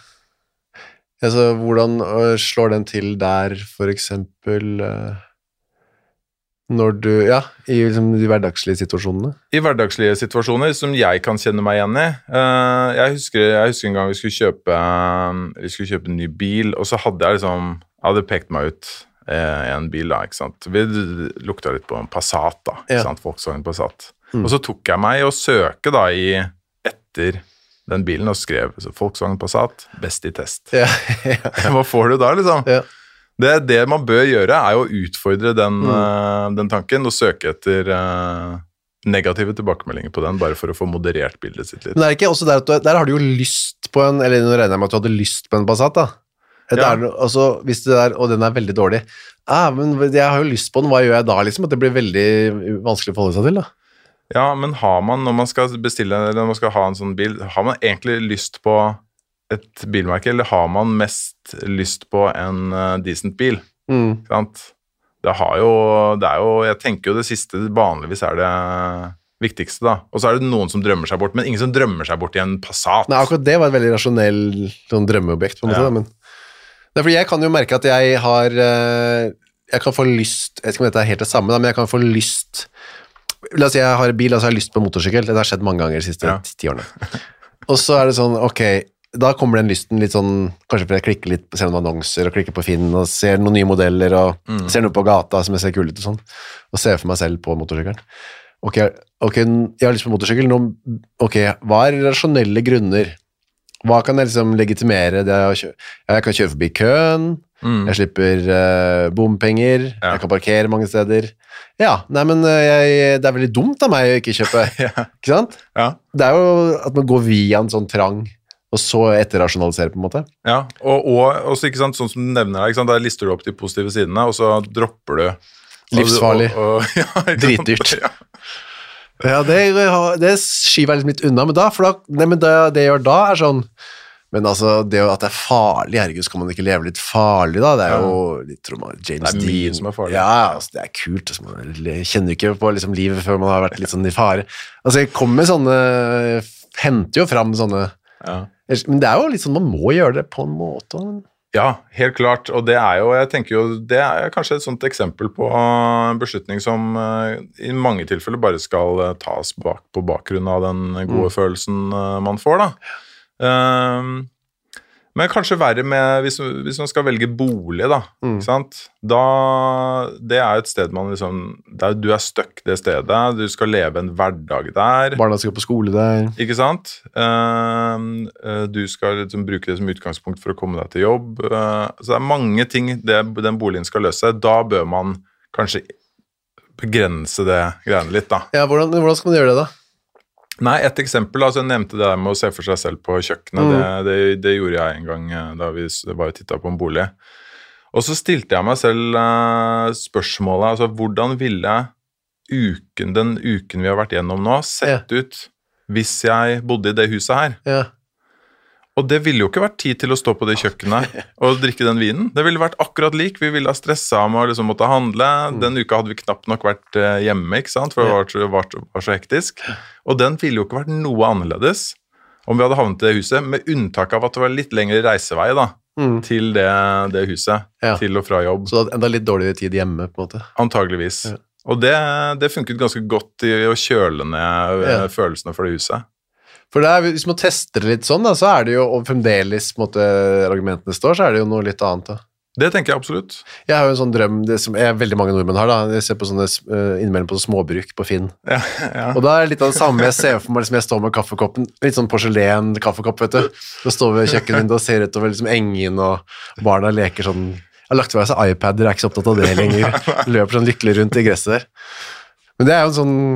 altså hvordan uh, slår den til der for eksempel... Uh Når du, ja, i liksom de hverdagslige situasjonene? I hverdagslige situasjoner som jeg kan kjenne meg igjen i. Uh, jeg, husker, jeg husker en gang vi skulle kjøpe, vi skulle kjøpe en ny bil, og så hadde jeg liksom, hadde pekt meg ut eh, en bil da, ikke sant? Vi lukta litt på en Passat da, ikke sant? Volkswagen Passat. Mm. Og så tok jeg meg å søke da i etter den bilen og skrev så Volkswagen Passat, best i test. Ja, ja. Hva får du da, liksom? Ja. Det, det man bør gjøre er jo å utfordre den, mm. uh, den tanken og søke etter uh, negative tilbakemeldinger på den, bare for å få moderert bildet sitt litt. Men det er ikke også der at du, der har du jo lyst på en, eller nå regner jeg med at du hadde lyst på en Passat da. Det ja. Er, altså, hvis det er, og den er veldig dårlig. Ah, men jeg har jo lyst på den, hva gjør jeg da, liksom? At det blir veldig vanskelig å forholde seg til da. Ja, men har man, når man skal bestille, eller når man skal ha en sånn bil, har man egentlig lyst på et bilmerke, eller har man mest lyst på en uh, decent bil? Mm. Sant? Det har jo, det er jo, jeg tenker jo det siste vanligvis er det viktigste da. Og så er det noen som drømmer seg bort, men ingen som drømmer seg bort i en Passat. Nei, akkurat det var et veldig rasjonell sånn drømmeobjekt på en måte, ja. Men det er fordi jeg kan jo merke at jeg har, uh, jeg kan få lyst, jeg vet ikke om dette er helt det samme da, men jeg kan få lyst. La oss si jeg har bil, og så har jeg lyst på motorsykkel. Det har skjedd mange ganger de siste ja. ti årene. Og så er det sånn, ok, da kommer den lysten litt sånn, kanskje fordi jeg klikker litt, ser noen annonser, og klikker på Finn, og ser noen nye modeller, og mm. ser noe på gata som jeg ser kul ut og sånn, og ser for meg selv på motorsykkelen. Ok, ok, jeg har lyst på motorsykkel, nå, ok, hva er rasjonelle grunner? Hva kan jeg liksom legitimere? Det å kjøre? Jeg kan kjøre forbi køen, mm. jeg slipper uh, bompenger, ja. Jeg kan parkere mange steder. Ja, nei, men jeg, det er veldig dumt av meg å ikke kjøpe, ja. Ikke sant? Ja. Det er jo at man går via en sånn trang, og så etterrasjonalisere på en måte. Ja, og, og også, ikke sant, sånn som du nevner her, ikke sant, der lister du opp de positive sidene, og så dropper du. Livsfarlig. Og, og, ja, dritdyrt. Ja, ja det, det skiver jeg litt unna, men da, for da, nei, men det, det jeg gjør da er sånn, men altså, det at det er farlig, herregud, skal man ikke leve litt farlig da? Det er jo litt, tror man, James Dean. Det er mye som er farlig. Ja, altså, det er kult. Altså, man kjenner ikke på liksom, livet før man har vært litt sånn i fare. Altså, jeg kommer med sånne, henter jo fram sånne, ja. Men det er jo litt sånn, man må gjøre det på en måte. Ja, helt klart, og det er jo, jeg tenker jo, det er kanskje et sånt eksempel på en beslutning som uh, i mange tilfeller bare skal uh, tas bak, på bakgrunn av den gode mm. følelsen uh, man får da. Um, men kanskje verre med hvis, hvis man skal velge bolig da, mm. ikke sant? Da, det er et sted man liksom, der du er stuck det stedet, du skal leve en hverdag der. Barna skal på skole der. Ikke sant? Um, du skal liksom bruke det som utgangspunkt for å komme deg til jobb. Uh, så det er mange ting det, den boligen skal løse. Da bør man kanskje begrense det greiene litt da. Ja, hvordan, hvordan skal man gjøre det da? Nei, et eksempel, altså jeg nevnte det der med å se for seg selv på kjøkkenet, mm. det, det, det gjorde jeg en gang da vi var og tittet på en bolig. Og så stilte jeg meg selv uh, spørsmålet, altså hvordan ville uken, den uken vi har vært gjennom nå, sett ja. Ut hvis jeg bodde i det huset her? Ja. Og det ville jo ikke vært tid til å stå på det kjøkkenet og drikke den vinen. Det ville vært akkurat lik. Vi ville ha stresset med å liksom måtte handle. Mm. Den uka hadde vi knapt nok vært hjemme, ikke sant? For det var, var, var så hektisk. Og den ville jo ikke vært noe annerledes om vi hadde havnet i det huset, med unntak av at det var litt lengre reisevei da, mm. til det, det huset, ja. Til og fra jobb. Så det enda litt dårligere tid hjemme, på en måte? Antageligvis. Ja. Og det, det funket ganske godt i å kjøle ned ja. Følelsene for det huset. For det er, hvis man tester det litt sånn, da, så er det jo, og fremdeles på en måte, argumentene står, så er det jo noe litt annet da. Det tenker jeg absolutt. Jeg har jo en sånn drøm, det som jeg, veldig mange nordmenn har da, jeg ser på sånne, uh, innimellom på småbruk på Finn. Ja, ja. Og da er det litt av det samme jeg ser for meg, liksom jeg står med kaffekoppen, litt sånn porselen kaffekopp, vet du. Så står vi ved kjøkkenet og ser utover liksom engen, og barna leker sånn, jeg har lagt ved seg iPader, jeg er ikke så opptatt av det lenger, løper sånn lykkelig rundt i gresset der. Men det er jo en sånn...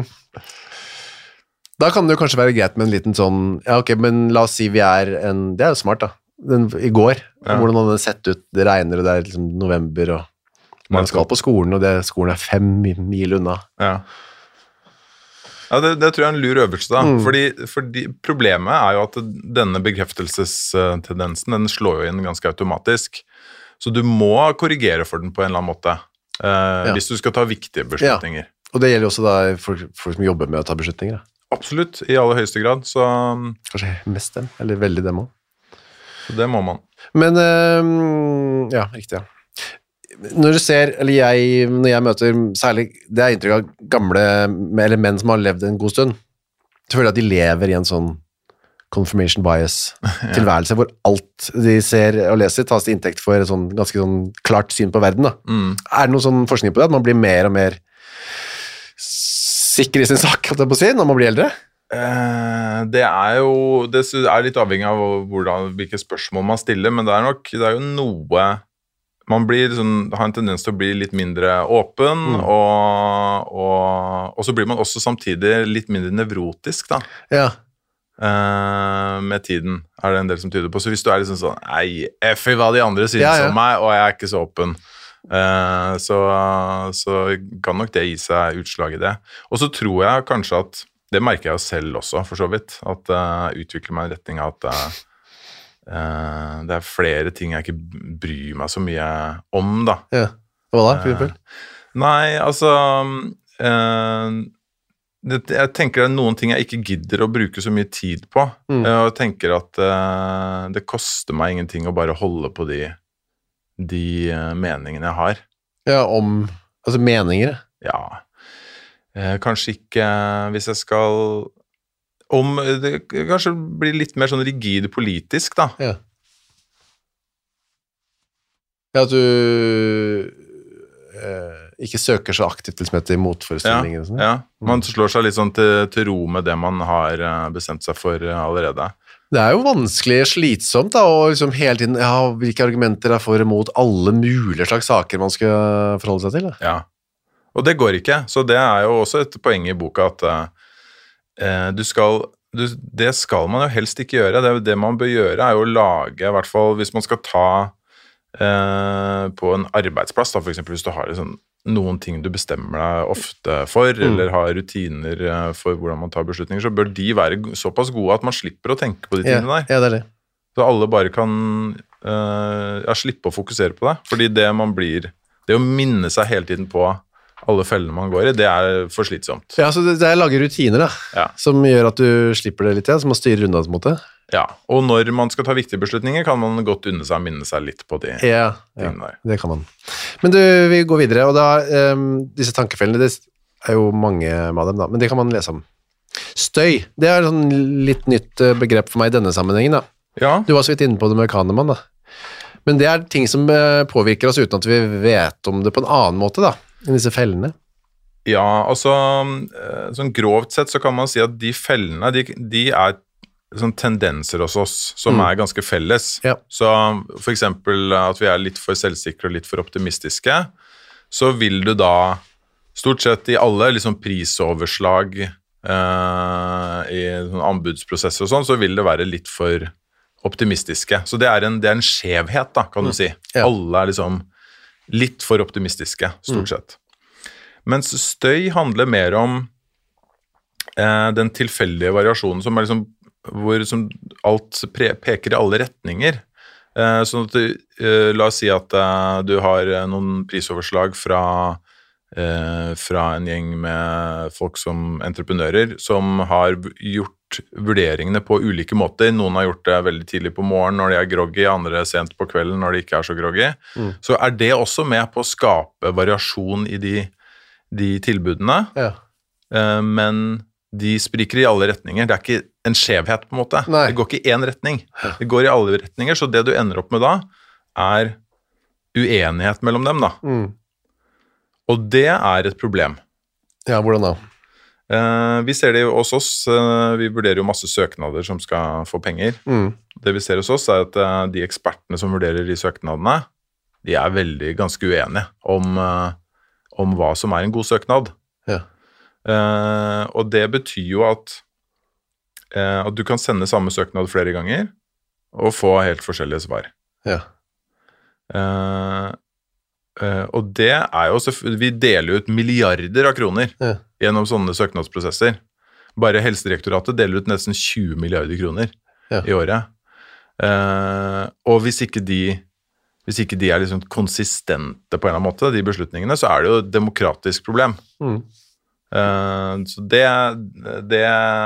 Da kan det jo kanskje være greit med en liten sånn, ja ok, men la oss si vi er en, det er jo smart da, den, i går, ja. Hvordan hadde det sett ut, det regner og det er liksom november, og man skal på skolen, og det, skolen er fem mil unna. Ja, ja det, det tror jeg er en lur øvelse da, mm. fordi, fordi problemet er jo at denne bekreftelsestendensen, den slår jo inn ganske automatisk, så du må korrigere for den på en eller annen måte, eh, ja. Hvis du skal ta viktige beslutninger. Ja. Og det gjelder også da for folk som jobber med å ta beslutninger da. Absolutt, i aller høyeste grad, så... Kanskje mest dem, eller veldig dem også. Det må man. Men, øh, ja, riktig, ja. Når du ser, eller jeg, når jeg møter, særlig, det er inntrykk av gamle, eller menn som har levd en god stund, så føler jeg at de lever i en sånn confirmation bias tilværelse, hvor alt de ser og leser tas til inntekt for et sånn, ganske sånn klart syn på verden. Da. Mm. Er det noen sånn forskning på det, at man blir mer og mer sikker i sin sak, kan jeg på å si, når man blir eldre? Eh, det er jo det er litt avhengig av hvordan, hvilke spørsmål man stiller, men det er nok det er jo noe man blir sånn, har en tendens til å bli litt mindre åpen, mm. og, og, og så blir man også samtidig litt mindre nevrotisk, da. Ja. Uh, med tiden er det en del som tyder på. Så hvis du er liksom sånn Nei, F i hva de andre synes ja, ja. om meg, og jeg er ikke så åpen, uh, så, så kan nok det gi seg utslag i det. Og så tror jeg kanskje at det merker jeg jo selv også, for så vidt, at jeg uh, utvikler meg i retning av at uh, uh, det er flere ting jeg ikke bryr meg så mye om, da. Ja. Hva da, for eksempel? Uh, nei, altså uh, Det, jeg tenker det er noen ting jeg ikke gidder å bruke så mye tid på, mm. og tenker at uh, det koster meg ingenting å bare holde på de, de uh, meningene jeg har. Ja, om, altså meninger? Ja, uh, kanskje ikke uh, hvis jeg skal, om, det kanskje blir litt mer sånn rigid politisk da. Ja. Ja, at du... Uh, ikke søker så aktivt til som heter motforestillinger ja, og sånn. Ja, man slår seg litt sånn til, til ro med det man har bestemt seg for allerede. Det er jo vanskelig og slitsomt da, og liksom hele tiden, ja, hvilke argumenter er for og mot alle mulige slags saker man skal forholde seg til. Da. Ja, og det går ikke, så det er jo også et poeng i boka at uh, du skal, du, det skal man jo helst ikke gjøre. Det, det man bør gjøre er jo å lage, i hvert fall hvis man skal ta uh, på en arbeidsplass, da, for eksempel hvis du har liksom noen ting du bestemmer deg ofte for, mm. eller har rutiner for hvordan man tar beslutninger, så bør de være såpass gode at man slipper å tenke på de tingene der. Ja, det er det. Så alle bare kan uh, ja, slippe å fokusere på det, fordi det man blir, det å minne seg hele tiden på alle fellene man går i, det er for slitsomt. Ja, så det, det er å lage rutiner da, ja. Som gjør at du slipper det litt, ja, som å styre unna på en måte. Ja, og når man skal ta viktige beslutninger, kan man godt unne seg, minne seg litt på de ja, tingene der. Ja, det kan man. Men du, vi går videre, og da, um, disse tankefellene, det er jo mange av dem da, men det kan man lese om. Støy, det er sånn litt nytt begrep for meg i denne sammenhengen da. Ja. Du var så vidt inne på det med Kahneman da. Men det er ting som påvirker oss uten at vi vet om det på en annen måte da, enn disse fellene. Ja, altså, sånn grovt sett så kan man si at de fellene, de, de er sånn tendenser hos oss som mm. er ganske felles. Ja. Så for eksempel at vi er litt for selvsikre og litt for optimistiske, så vil du da stort sett i alle liksom prisoverslag eh, i sånn anbudsprosesser og sånn, så vil det være litt for optimistiske. Så det er en, det er en skjevhet da, kan du si. Ja. Alle er liksom litt for optimistiske, stort mm. sett. Mens støy handler mer om eh, den tilfeldige variasjonen som er liksom hvor som alt pre peker i alle retninger. Eh, sånn at du, eh, la oss si at eh, du har noen prisoverslag fra, eh, fra en gjeng med folk som entreprenører, som har gjort vurderingene på ulike måter. Noen har gjort det veldig tidlig på morgen når de er groggy, andre sent på kvelden når de ikke er så groggy. Mm. Så er det også med på å skape variasjon i de, de tilbudene. Ja. Eh, men de spriker i alle retninger. Det er ikke en skjevhet på en måte. Nei. Det går ikke i én retning. Det går i alle retninger, så det du ender opp med da, er uenighet mellom dem da. Mm. Og det er et problem. Ja, hvordan da? Eh, vi ser det jo hos oss, eh, vi vurderer jo masse søknader som skal få penger. Mm. Det vi ser hos oss er at eh, de ekspertene som vurderer de søknadene, de er veldig ganske uenige om, eh, om hva som er en god søknad. Ja. Uh, og det betyr jo at, uh, at du kan sende samme søknad flere ganger og få helt forskjellige svar. Ja. Uh, uh, og det er jo, vi deler ut milliarder av kroner ja. gjennom sånne søknadsprosesser. Bare Helsedirektoratet deler ut nesten tjue milliarder kroner ja. i året. Uh, og hvis ikke de hvis ikke de er liksom konsistente på en eller annen måte, de beslutningene, så er det jo et demokratisk problem. Mm. Uh, så det, det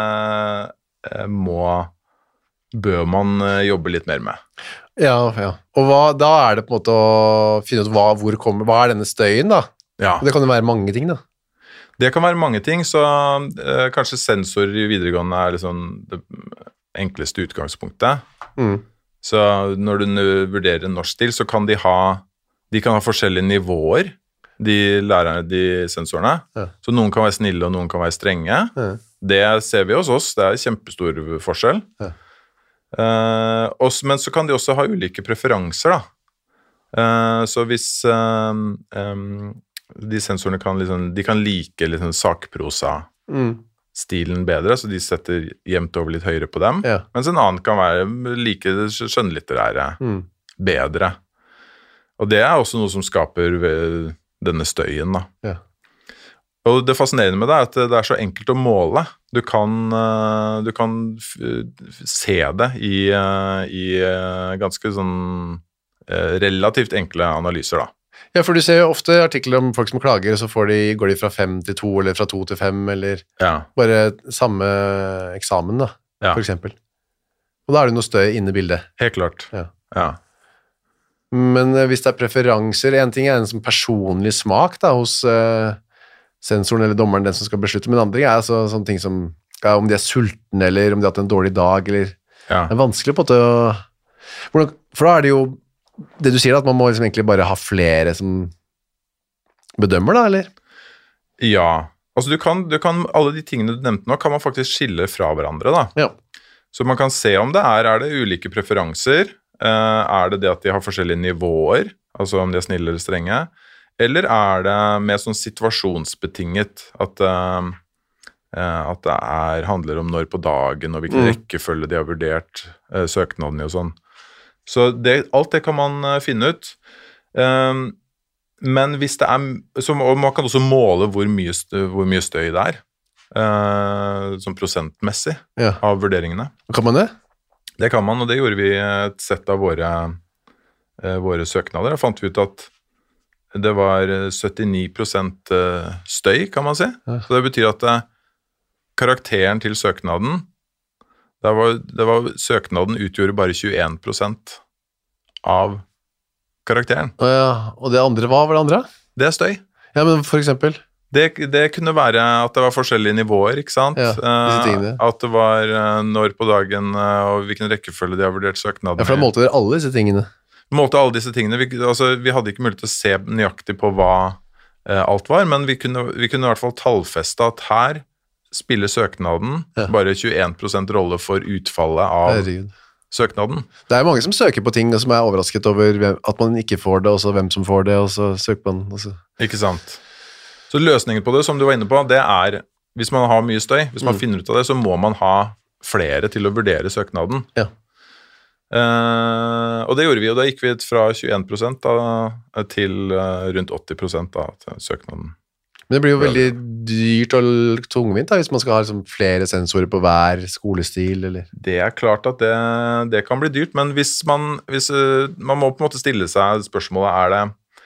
uh, må bør man uh, jobbe litt mer med. Ja, ja. Og hva, da er det på en måte å finne ut hva, hvor kommer, hva er denne støyen da? Ja. Det kan jo være mange ting da. Det kan være mange ting, så uh, kanskje sensorer i videregående er liksom det, enkleste utgangspunktet. Mm. Så når du vurderer en norsk stil, så kan de ha, de kan ha forskjellige nivåer, de lærerne, de sensorene. Ja. Så noen kan være snille, og noen kan være strenge. Ja. Det ser vi hos oss, det er kjempestor forskjell. Ja. Uh, også, men så kan de også ha ulike preferanser, da. Uh, så hvis uh, um, de sensorene kan, liksom, de kan like liksom, sakprosa-stilen mm. bedre, så de setter jevnt over litt høyere på dem, ja. mens en annen kan være like skjønnlitterære mm. bedre. Og det er også noe som skaper denne støyen, da. Ja. Og det fascinerende med det er at det er så enkelt å måle. Du kan, du kan se det i, i ganske sånn relativt enkle analyser, da. Ja, for du ser jo ofte artikler om folk som klager, og så får de, går de fra fem til to, eller fra to til fem, eller ja. bare samme eksamen, da, ja. for eksempel. Og da er det noe støy inne i bildet. Helt klart. Ja. Ja. Men hvis det er preferanser, en ting er en sånn personlig smak da, hos uh, sensoren eller dommeren, den som skal beslutte, men andre er altså sånne ting som ja, om de er sultne, eller om de har hatt en dårlig dag, eller ja. det er vanskelig på det å... Hvordan, for da er det jo det du sier da, at man må liksom egentlig bare ha flere som bedømmer da, eller? Ja, altså du kan, du kan alle de tingene du nevnte nå, kan man faktisk skille fra hverandre da. Ja. Så man kan se om det er, er det ulike preferanser, uh, er det det at de har forskjellige nivåer, altså om de er snille eller strenge, eller er det mer sånn situasjonsbetinget, at, uh, uh, at det er, handler om når på dagen, og hvilken mm. rekkefølge de har vurdert uh, søknaden i og sånn. Så det, alt det kan man uh, finne ut. Um, men hvis det er, så, og man kan også måle hvor mye støy, hvor mye støy det er, uh, sånn prosentmessig ja. av vurderingene. Kan man det? Det kan man, og det gjorde vi et sett av våre, uh, våre søknader. Da fant vi ut at det var syttini prosent støy, kan man si. Ja. Så det betyr at uh, karakteren til søknaden, det var, det var, søknaden utgjorde bare tjueen prosent av karakteren. Å ja, og det andre, hva var det andre? Det er støy. Ja, men for eksempel? Det, det kunne være at det var forskjellige nivåer, ikke sant? Ja, disse tingene. Uh, at det var uh, når på dagen uh, og hvilken rekkefølge de har vurdert søknaden. Ja, for da målte dere alle disse tingene. Målte alle disse tingene. Vi, altså, vi hadde ikke mulighet til å se nøyaktig på hva uh, alt var, men vi kunne, vi kunne i hvert fall tallfeste at her spiller søknaden ja. bare tjueen prosent rolle for utfallet av Herregud. Søknaden. Det er mange som søker på ting og som er overrasket over at man ikke får det, og så hvem som får det, og så søker man. Og så. Ikke sant. Så løsningen på det, som du var inne på, det er, hvis man har mye støy, hvis man mm. finner ut av det, så må man ha flere til å vurdere søknaden. Ja. Uh, og det gjorde vi, og da gikk vi fra tjueen prosent da, til uh, rundt åtti prosent da, til søknaden. Men det blir jo veldig dyrt og tungvint da, hvis man skal ha liksom, flere sensorer på hver skolestil, eller? Det er klart at det, det kan bli dyrt, men hvis man, hvis, uh, man må på en måte stille seg spørsmålet, er det,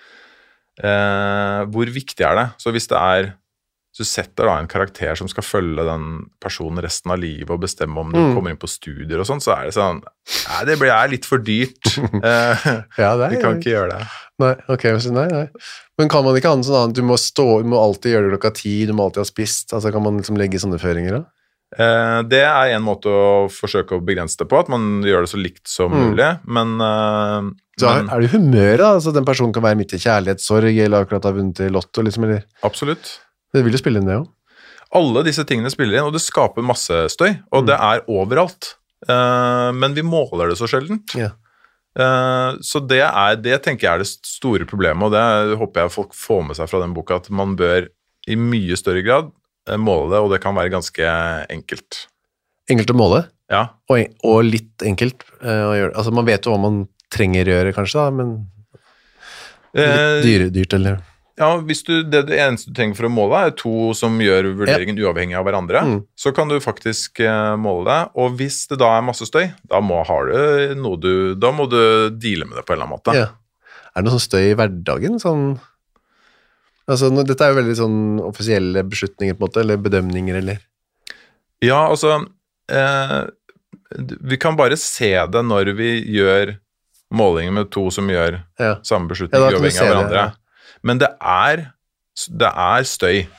uh, hvor viktig er det? Så hvis det er, så setter da en karakter som skal følge den personen resten av livet og bestemme om du mm. kommer inn på studier og sånn, så er det sånn, nei, det blir litt for dyrt. Uh, ja, det er, vi kan ikke gjøre det. Nei, ok, nei, nei. Men kan man ikke ha en sånn annen, du må stå, du må alltid gjøre det klokka ti, du må alltid ha spist, altså kan man liksom legge sånne føringer da? Eh, det er en måte å forsøke å begrense det på, at man gjør det så likt som mm. mulig, men... Eh, så men, er det humør da? Altså den personen kan være midt i kjærlighetssorg, eller akkurat har vunnet i lotto, liksom, eller? Absolutt. Det vil jo spille inn det jo. Alle disse tingene spiller inn, og det skaper masse støy, og mm. det er overalt. Eh, men vi måler det så sjeldent. Ja. Uh, så det, er, det tenker jeg er det store problemet, og det håper jeg folk får med seg fra den boka, at man bør i mye større grad uh, måle det, og det kan være ganske enkelt. Enkelt å måle? Ja. Og, og litt enkelt uh, å gjøre. Altså man vet jo hva man trenger å gjøre kanskje da, men litt dyr, dyrt eller... Ja, hvis du, det, det eneste du trenger for å måle er to som gjør vurderingen ja. uavhengig av hverandre, mm. så kan du faktisk uh, måle det, og hvis det da er masse støy, da må, har du noe du, da må du deale med det på en eller annen måte. Ja. Er det noe sånn støy i hverdagen? Sånn, altså, no, dette er jo veldig sånn offisielle beslutninger på en måte, eller bedømninger, eller? Ja, altså, eh, vi kan bare se det når vi gjør målinger med to som gjør ja. samme beslutning ja, uavhengig av hverandre. Det, ja. Men det er, det er støy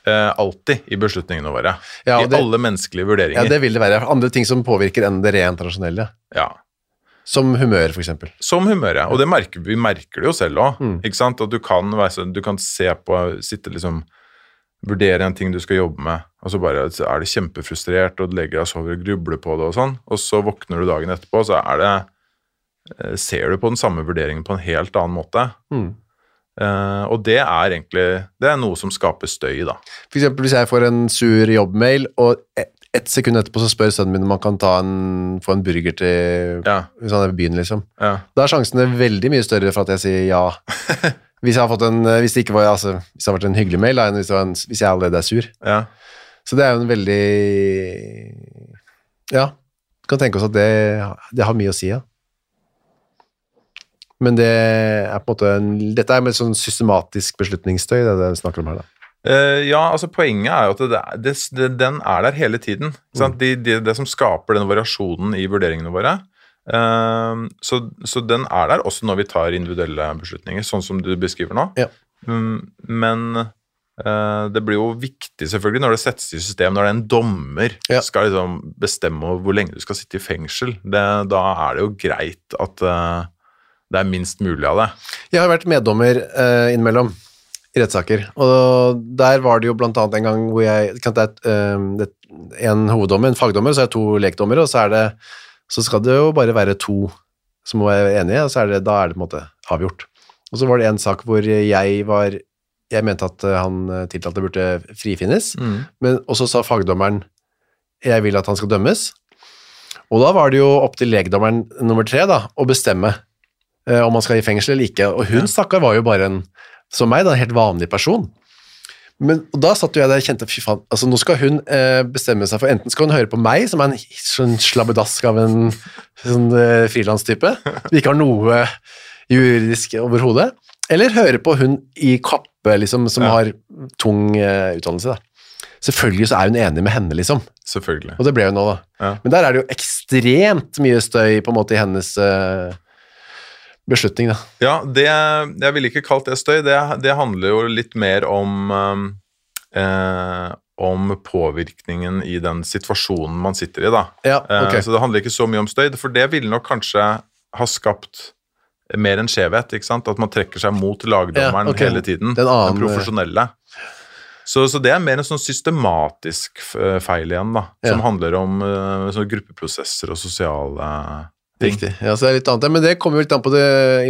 eh, alltid i beslutningene våre. Ja, I det, alle menneskelige vurderinger. Ja, det vil det være. Andre ting som påvirker enn det rent rasjonelle. Ja. Som humør, for eksempel. Som humør, ja. Og det merker, vi merker det jo selv også. Mm. Ikke sant? At du kan, være, du kan se på, sitte liksom, vurdere en ting du skal jobbe med, og så bare er det kjempefrustrert, og du legger deg og sover og grubler på det og sånn, og så våkner du dagen etterpå, så er det, ser du på den samme vurderingen på en helt annen måte. Mm. Uh, og det er egentlig det er noe som skaper støy da. For eksempel hvis jeg får en sur jobbmail og ett et sekund etterpå så spør sønnen min om man kan ta en, få en burger til ja. Hvis han er på byen liksom ja. Da er sjansene veldig mye større for at jeg sier ja hvis jeg har fått en hvis det ikke var, altså, hvis det har vært en hyggelig mail da, enn hvis, det var en, hvis jeg allerede er sur ja. Så det er jo en veldig ja, du kan tenke oss at det, det har mye å si ja. Men det er på en måte en, dette er med sånn systematisk beslutningsstøy, det er det vi snakker om her da. Uh, ja, altså poenget er jo at det, det, det, den er der hele tiden. Mm. De, de, det som skaper den variasjonen i vurderingene våre. Uh, så, så den er der også når vi tar individuelle beslutninger, sånn som du beskriver nå. Ja. Um, men uh, det blir jo viktig selvfølgelig når det settes i system, når det er en dommer ja. Skal liksom bestemme hvor lenge du skal sitte i fengsel. Det, da er det jo greit at... Uh, det er minst mulig av det. Jeg har vært meddommer eh, innimellom i rettssaker, og der var det jo blant annet en gang hvor jeg, det er et, eh, det er en hoveddommer, en fagdommer, så er det to lekdommere, og så, er det, så skal det jo bare være to som må være enige, og så er det, da er det på en måte avgjort. Og så var det en sak hvor jeg var, jeg mente at han tiltalte burde frifinnes, mm. men også sa fagdommeren, jeg vil at han skal dømmes, og da var det jo opp til lekdommeren nummer tre da, å bestemme om man skal i fengsel eller ikke, og hun stakkar var jo bare en, som meg da, en helt vanlig person. Men og da satt jo jeg der og kjente, fy faen, altså nå skal hun eh, bestemme seg for, enten skal hun høre på meg, som er en sånn slabbedask av en sånn eh, frilanstype, som ikke har noe juridisk overhodet, eller høre på hun i kappe, liksom, som ja. Har tung eh, utdannelse da. Selvfølgelig så er hun enig med henne, liksom. Selvfølgelig. Og det ble hun nå da. Ja. Men der er det jo ekstremt mye støy på en måte i hennes... Eh, beslutning da. Ja, det, jeg ville ikke kalt det støy, det, det handler jo litt mer om, eh, om påvirkningen i den situasjonen man sitter i da. Ja, okay. eh, så det handler ikke så mye om støy, for det ville nok kanskje ha skapt mer enn skjevhet, ikke sant? At man trekker seg mot lagdommeren ja, okay. hele tiden, den, annen, den profesjonelle. Så, så det er mer en sånn systematisk feil igjen da, ja. Som handler om uh, sånne gruppeprosesser og sosiale... Riktig, ja, så det er litt annet, men det kommer jo litt an på det,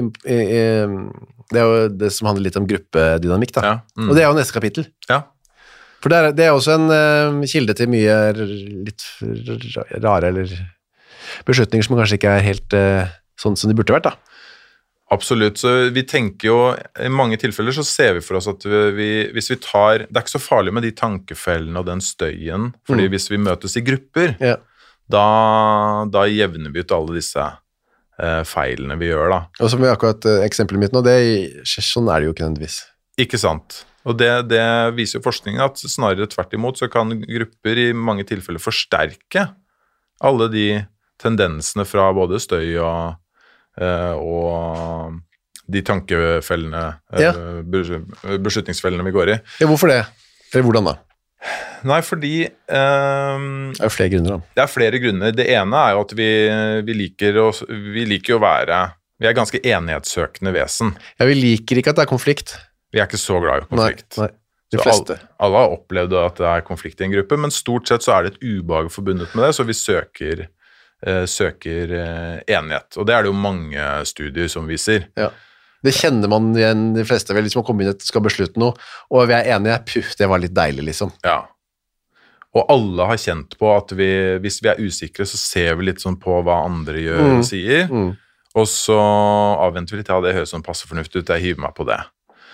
det er jo det som handler litt om gruppedynamikk da, ja. Mm. Og det er jo neste kapittel. Ja. For det er, det er også en uh, kilde til mye litt rare eller beslutninger som kanskje ikke er helt uh, sånn som de burde vært da. Absolutt, så vi tenker jo, i mange tilfeller så ser vi for oss at vi, vi, hvis vi tar, det er ikke så farlig med de tankefellene og den støyen, fordi mm. hvis vi møtes i grupper, ja. Da, da jevner vi ut alle disse eh, feilene vi gjør da. Og som er akkurat uh, eksempelet mitt nå, det, sånn er det jo ikke nødvendigvis. Ikke sant. Og det, det viser jo forskningen at snarere tvert imot så kan grupper i mange tilfeller forsterke alle de tendensene fra både støy og, eh, og de tankefellene, ja. eh, beslutningsfellene vi går i. Ja, hvorfor det? Eller hvordan da? Nei, fordi um, det er jo flere grunner da. Det er flere grunner. Det ene er jo at vi, vi, liker å, vi liker jo å være vi er ganske enighetssøkende vesen. Ja, vi liker ikke at det er konflikt. Vi er ikke så glad i konflikt. Nei, nei. De fleste. Alle, alle har opplevd at det er konflikt i en gruppe, men stort sett så er det et ubehag forbundet med det, så vi søker, uh, søker uh, enighet. Og det er det jo mange studier som viser. Ja. Det kjenner man igjen de fleste, vel, hvis man kommer inn og skal beslutte noe, og vi er enige, puff, det var litt deilig, liksom. Ja, og alle har kjent på at vi, hvis vi er usikre, så ser vi litt sånn på hva andre gjør mm. og sier, mm. og så avventer vi litt, ja, det høres sånn passe fornuftig ut, jeg hiver meg på det.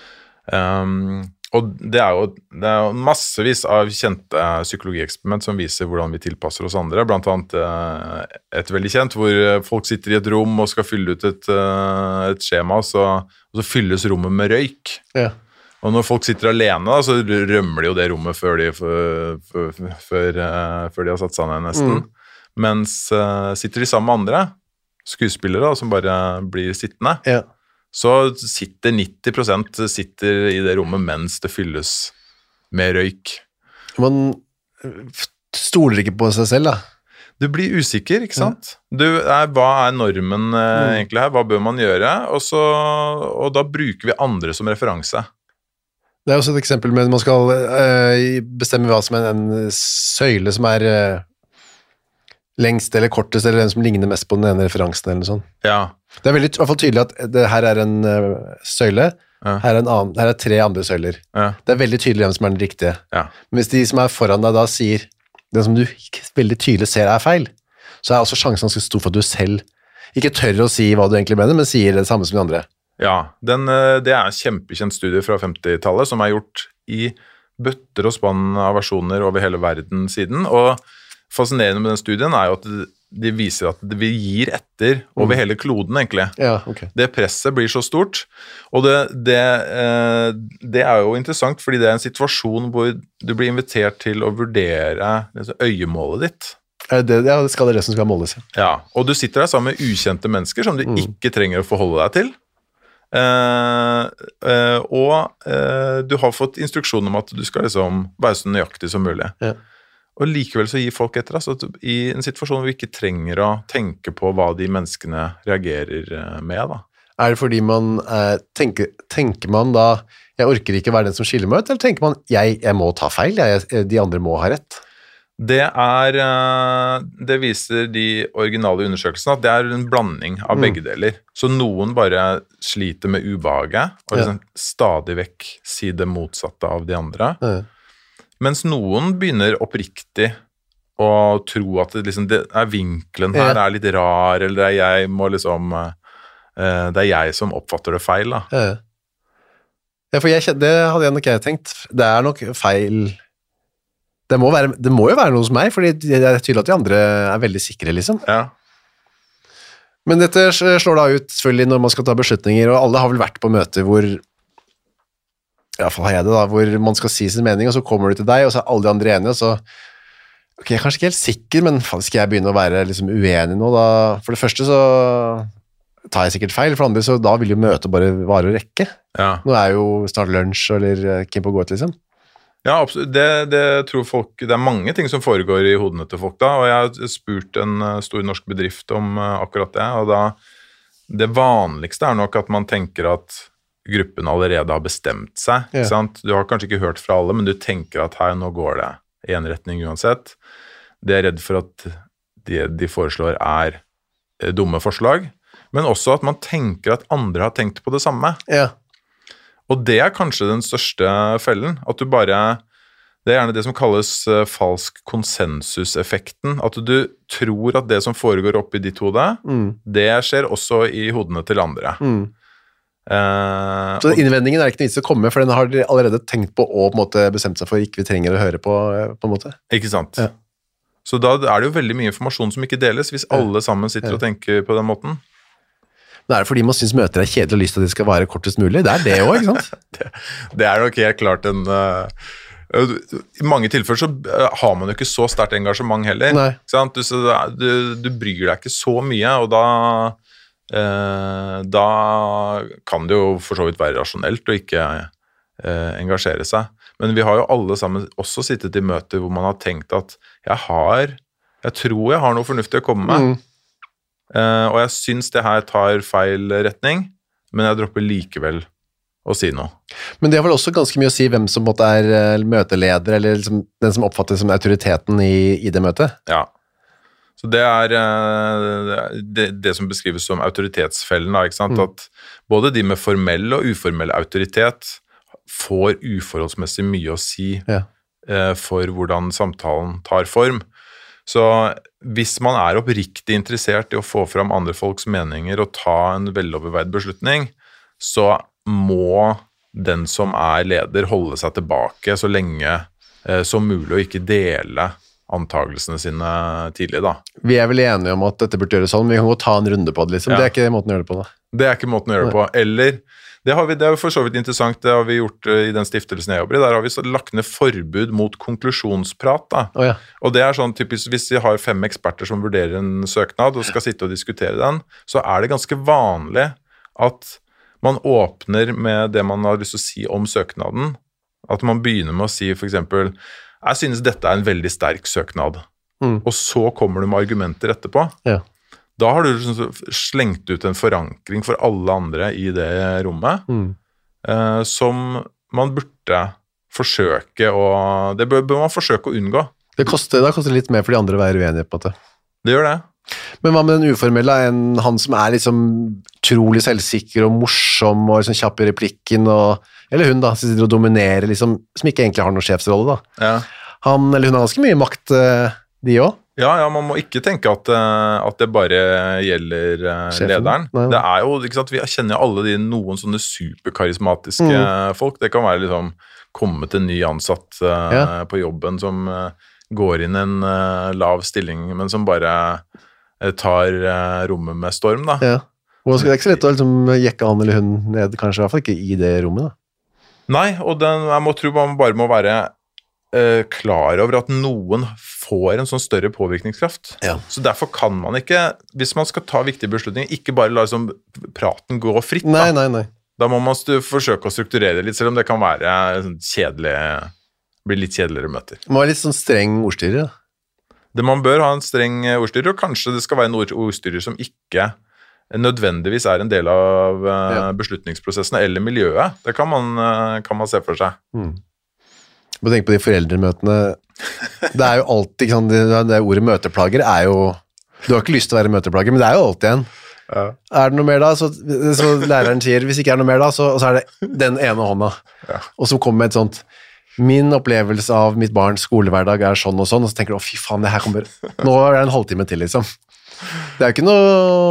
Um, og det er jo det er jo massevis av kjente psykologieksperiment som viser hvordan vi tilpasser oss andre, blant annet uh, et veldig kjent, hvor folk sitter i et rom og skal fylle ut et, uh, et skjema, så, og så fylles rommet med røyk. Ja. Og når folk sitter alene, da, så rømmer de jo det rommet før de, for, for, for, uh, før de har satt seg ned nesten. Mm. Mens uh, sitter de sammen med andre skuespillere da, som bare blir sittende, ja. Så sitter nitti prosent sitter i det rommet mens det fylles med røyk. Man stoler ikke på seg selv, da. Du blir usikker, ikke sant? Du er, hva er normen eh, mm. egentlig her? Hva bør man gjøre? Og, så, og da bruker vi andre som referanse. Det er også et eksempel med at man skal øh, bestemme hva som er en søyle som er øh, lengst eller kortest, eller den som ligner mest på den ene referansen, eller noe sånt. Ja. Det er veldig i hvert fall tydelig at det her er en øh, søyle, ja. her, er en annen, her er tre andre søyler. Ja. Det er veldig tydelig hvem som er den riktige. Ja. Men hvis de som er foran deg da sier, den som du veldig tydelig ser er feil, så er også sjansen ganske stor for at du selv ikke tør å si hva du egentlig mener, men sier det samme som de andre. Ja, den, det er en kjempekjent studie fra femtitallet som er gjort i bøtter og spann av versjoner over hele verden siden, og fascinerende med den studien er jo at de viser at vi gir etter over mm. hele kloden, egentlig. Ja, okay. Det presset blir så stort, og det, det, det er jo interessant, fordi det er en situasjon hvor du blir invitert til å vurdere øyemålet ditt. Er det, ja, det skal det det som skal måles. Ja. Ja, og du sitter der sammen med ukjente mennesker som du mm. ikke trenger å forholde deg til. Uh, uh, og uh, du har fått instruksjon om at du skal liksom være så nøyaktig som mulig. Ja. Og likevel så gir folk etter, altså i en situasjon hvor vi ikke trenger å tenke på hva de menneskene reagerer med, da. Er det fordi man eh, tenker, tenker man da, jeg orker ikke være den som skiller meg ut, eller tenker man, jeg, jeg må ta feil, jeg, de andre må ha rett? Det er, det viser de originale undersøkelsene, at det er en blanding av mm. begge deler. Så noen bare sliter med ubehaget, og liksom ja. stadig vekk si det motsatte av de andre. Ja. Mens noen begynner oppriktig å tro at det, liksom, det er vinkelen her ja. er litt rar, eller det er jeg må liksom, det er jeg som oppfatter det feil, da. Ja, ja for jeg, det hadde jeg nok jeg tenkt. Det er nok feil. Det må, være, det må jo være noe hos meg, fordi det er tydelig at de andre er veldig sikre, liksom. Ja. Men dette slår da ut selvfølgelig når man skal ta beslutninger, og alle har vel vært på møter hvor i hvert fall har jeg det da, hvor man skal si sin mening, og så kommer du til deg, og så er alle de andre enige, og så, ok, jeg er kanskje ikke helt sikker, men faen, skal jeg begynne å være liksom uenig nå da? For det første så tar jeg sikkert feil, for det andre så da vil jo møtet bare vare og rekke. Ja. Nå er jo snart lunsj, eller keen på å gå ut, liksom. Ja, absolutt. Det, det tror folk, det er mange ting som foregår i hodene til folk da, og jeg har spurt en stor norsk bedrift om akkurat det, og da, det vanligste er nok at man tenker at gruppen allerede har bestemt seg, ikke sant? Du har kanskje ikke hørt fra alle, men du tenker at her nå går det i en retning uansett. Det er redd for at det de foreslår er dumme forslag, men også at man tenker at andre har tenkt på det samme. Ja. Og det er kanskje den største fellen, at du bare, det er gjerne det som kalles falsk konsensuseffekten, at du tror at det som foregår oppi ditt hode, mm. det skjer også i hodene til andre. Mm. Uh, så innvendingen er ikke noe vits å komme, for den har de allerede tenkt på og på en måte bestemt seg for ikke vi trenger å høre på, på en måte. Ikke sant? Ja. Så da er det jo veldig mye informasjon som ikke deles, hvis ja. alle sammen sitter ja. og tenker på den måten. Det er det fordi man synes møter er kjedelig og lyst til at de skal være kortest mulig. Det er det også, ikke sant? det, det er nok helt klart en... Uh, I mange tilfeller så har man jo ikke så sterkt engasjement heller. Nei. Ikke sant? Du, så, du, du bryr deg ikke så mye, og da... Eh, da kan det jo for så vidt være rasjonelt å ikke eh, engasjere seg. Men vi har jo alle sammen også sittet i møter hvor man har tenkt at jeg har, jeg tror jeg har noe fornuftig å komme med. Mm. Eh, og jeg synes det her tar feil retning, men jeg dropper likevel å si noe. Men det har vel også ganske mye å si hvem som måtte er møteleder, eller liksom den som oppfattes som autoriteten i, i det møtet. Ja. Så det er det, det som beskrives som autoritetsfellen, da, ikke sant? Mm. At både de med formell og uformell autoritet får uforholdsmessig mye å si ja. eh, for hvordan samtalen tar form. Så hvis man er oppriktig interessert i å få fram andre folks meninger og ta en veloverveid beslutning, så må den som er leder holde seg tilbake så lenge eh, som mulig og ikke dele antagelsene sine tidlig, da. Vi er vel enige om at dette burde gjøre sånn, men vi kan gå ta en runde på det, liksom. Ja. Det er ikke måten å gjøre det på, da. Det er ikke måten å gjøre det på. Eller, det, har vi, det er jo for så vidt interessant, det har vi gjort i den stiftelsen jeg jobber i, der har vi så lagt ned forbud mot konklusjonsprat, da. Oh, ja. Og det er sånn typisk, hvis vi har fem eksperter som vurderer en søknad og skal sitte og diskutere den, så er det ganske vanlig at man åpner med det man har lyst til å si om søknaden, At man begynner med å si for eksempel, jeg synes dette er en veldig sterk søknad, mm. og så kommer du med argumenter etterpå. Ja. Da har du liksom slengt ut en forankring for alle andre i det rommet, mm. eh, som man burde forsøke å, det bør, bør man forsøke å unngå. Det koster, da koster det litt mer for de andre å være uenige på en måte. Det gjør det. Men hva med den uformelle, en, han som er liksom trolig selvsikker og morsom og liksom kjapp i replikken, og, eller hun da, som sitter og dominerer, liksom, som ikke egentlig har noen sjefsrolle da. Ja. Han eller hun har ganske mye makt, de også. Ja, ja, man må ikke tenke at, at det bare gjelder Sjefen. Lederen. Nei, nei. Det er jo, ikke sant, vi kjenner jo alle de noen sånne superkarismatiske mm. folk. Det kan være liksom kommet en ny ansatt uh, ja. På jobben som uh, går inn en uh, lav stilling, men som bare tar uh, rommet med storm, da. Ja. Og det er ikke så lett å liksom, jekke han eller hun ned, kanskje i hvert fall ikke i det rommet, da. Nei, og den, jeg må tro man bare må være uh, klar over at noen får en sånn større påvirkningskraft. Ja. Så derfor kan man ikke, hvis man skal ta viktige beslutninger, ikke bare la liksom, praten gå fritt, nei, da. Nei, nei. Da må man stu, forsøke å strukturere det litt, selv om det kan være sånn, kjedelig, bli litt kjedeligere møter. Det må være litt sånn streng ordstyrer, da. Det man bør ha en streng ordstyrer, og kanskje det skal være en ordstyrer som ikke nødvendigvis er en del av ja. Beslutningsprosessene eller miljøet. Det kan man, kan man se for seg. Mm. Må tenke på de foreldremøtene. Det er jo alltid, ikke sant, det, det ordet møteplager er jo, du har ikke lyst til å være møteplager, men det er jo alltid en. Ja. Er det noe mer da, så, så læreren sier, hvis ikke er noe mer da, så, så er det den ene hånda. Ja. Og så kommer med et sånt, min opplevelse av mitt barns skolehverdag er sånn og sånn, og så tenker du, å fy faen, det her kommer, nå er det en halvtime til, liksom. Det er jo ikke noe,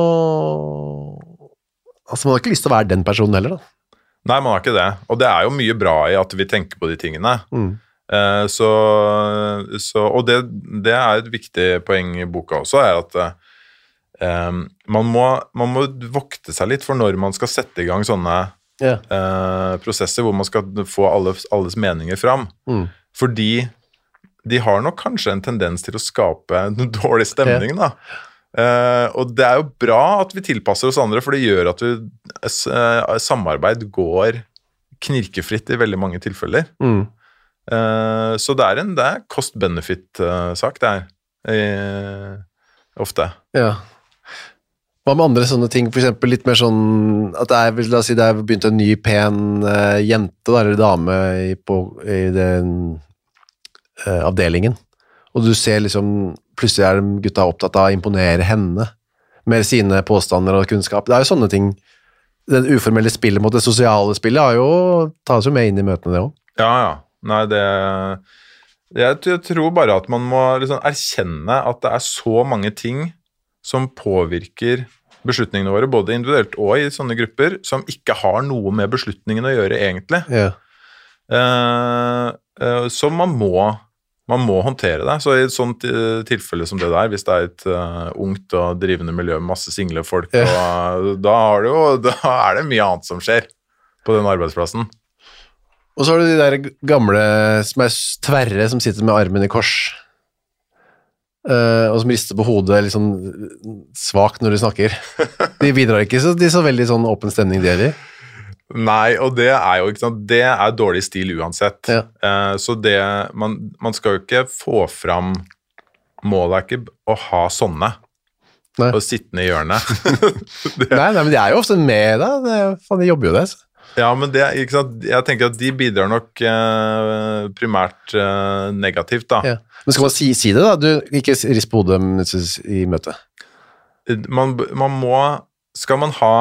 altså man har ikke lyst til å være den personen heller, da. Nei, man har ikke det, og det er jo mye bra i at vi tenker på de tingene. Mm. Eh, så, så, og det, det er et viktig poeng i boka også, er at eh, man, må, man må vokte seg litt for når man skal sette i gang sånne Yeah. Uh, prosesser hvor man skal få alle, alles meninger fram. Mm. Fordi de har nok kanskje en tendens til å skape en dårlig stemning, yeah. da. Uh, og det er jo bra at vi tilpasser oss andre, for det gjør at vi, uh, samarbeid går knirkefritt i veldig mange tilfeller. Mm. Uh, så det er en det er cost-benefit-sak, det er. Uh, ofte. Ja. Hva med andre sånne ting, for eksempel litt mer sånn, at det er, la oss si, det er begynt en ny pen uh, jente, da, eller dame i, på, i den uh, avdelingen, og du ser liksom, plutselig er gutta opptatt av å imponere henne med sine påstander og kunnskap. Det er jo sånne ting, den uformelle spillet mot det sosiale spillet har jo, tas jo med inn i møtene det også. Ja, ja. Nei, det... Jeg, jeg tror bare at man må liksom erkjenne at det er så mange ting som påvirker beslutningene våre, både individuelt og i sånne grupper, som ikke har noe med beslutningen å gjøre egentlig. Ja. Eh, eh, så man må, man må håndtere det. Så i et sånt tilfelle som det der, hvis det er et uh, ungt og drivende miljø med masse single folk, ja. og, da, har det jo, da er det mye annet som skjer på den arbeidsplassen. Og så har du de der gamle som er tverre, som sitter med armen i kors, Uh, og som rister på hodet litt sånn svagt når de snakker. De bidrar ikke så, de er så veldig sånn åpen stemning de er i. Nei, og det er jo ikke sant, det er dårlig stil uansett. Ja. Uh, så det, man, man skal jo ikke få fram, målet er ikke å ha sånne nei. Og sittende i hjørnet. det, nei, nei, men de er jo ofte med da, det, faen, de jobber jo det. Så. Ja, men det, ikke sant, jeg tenker at de bidrar nok uh, primært uh, negativt da. Ja. Men skal man si, si det da? Du ikke rist på hodet i møtet. Man, man må, skal man ha,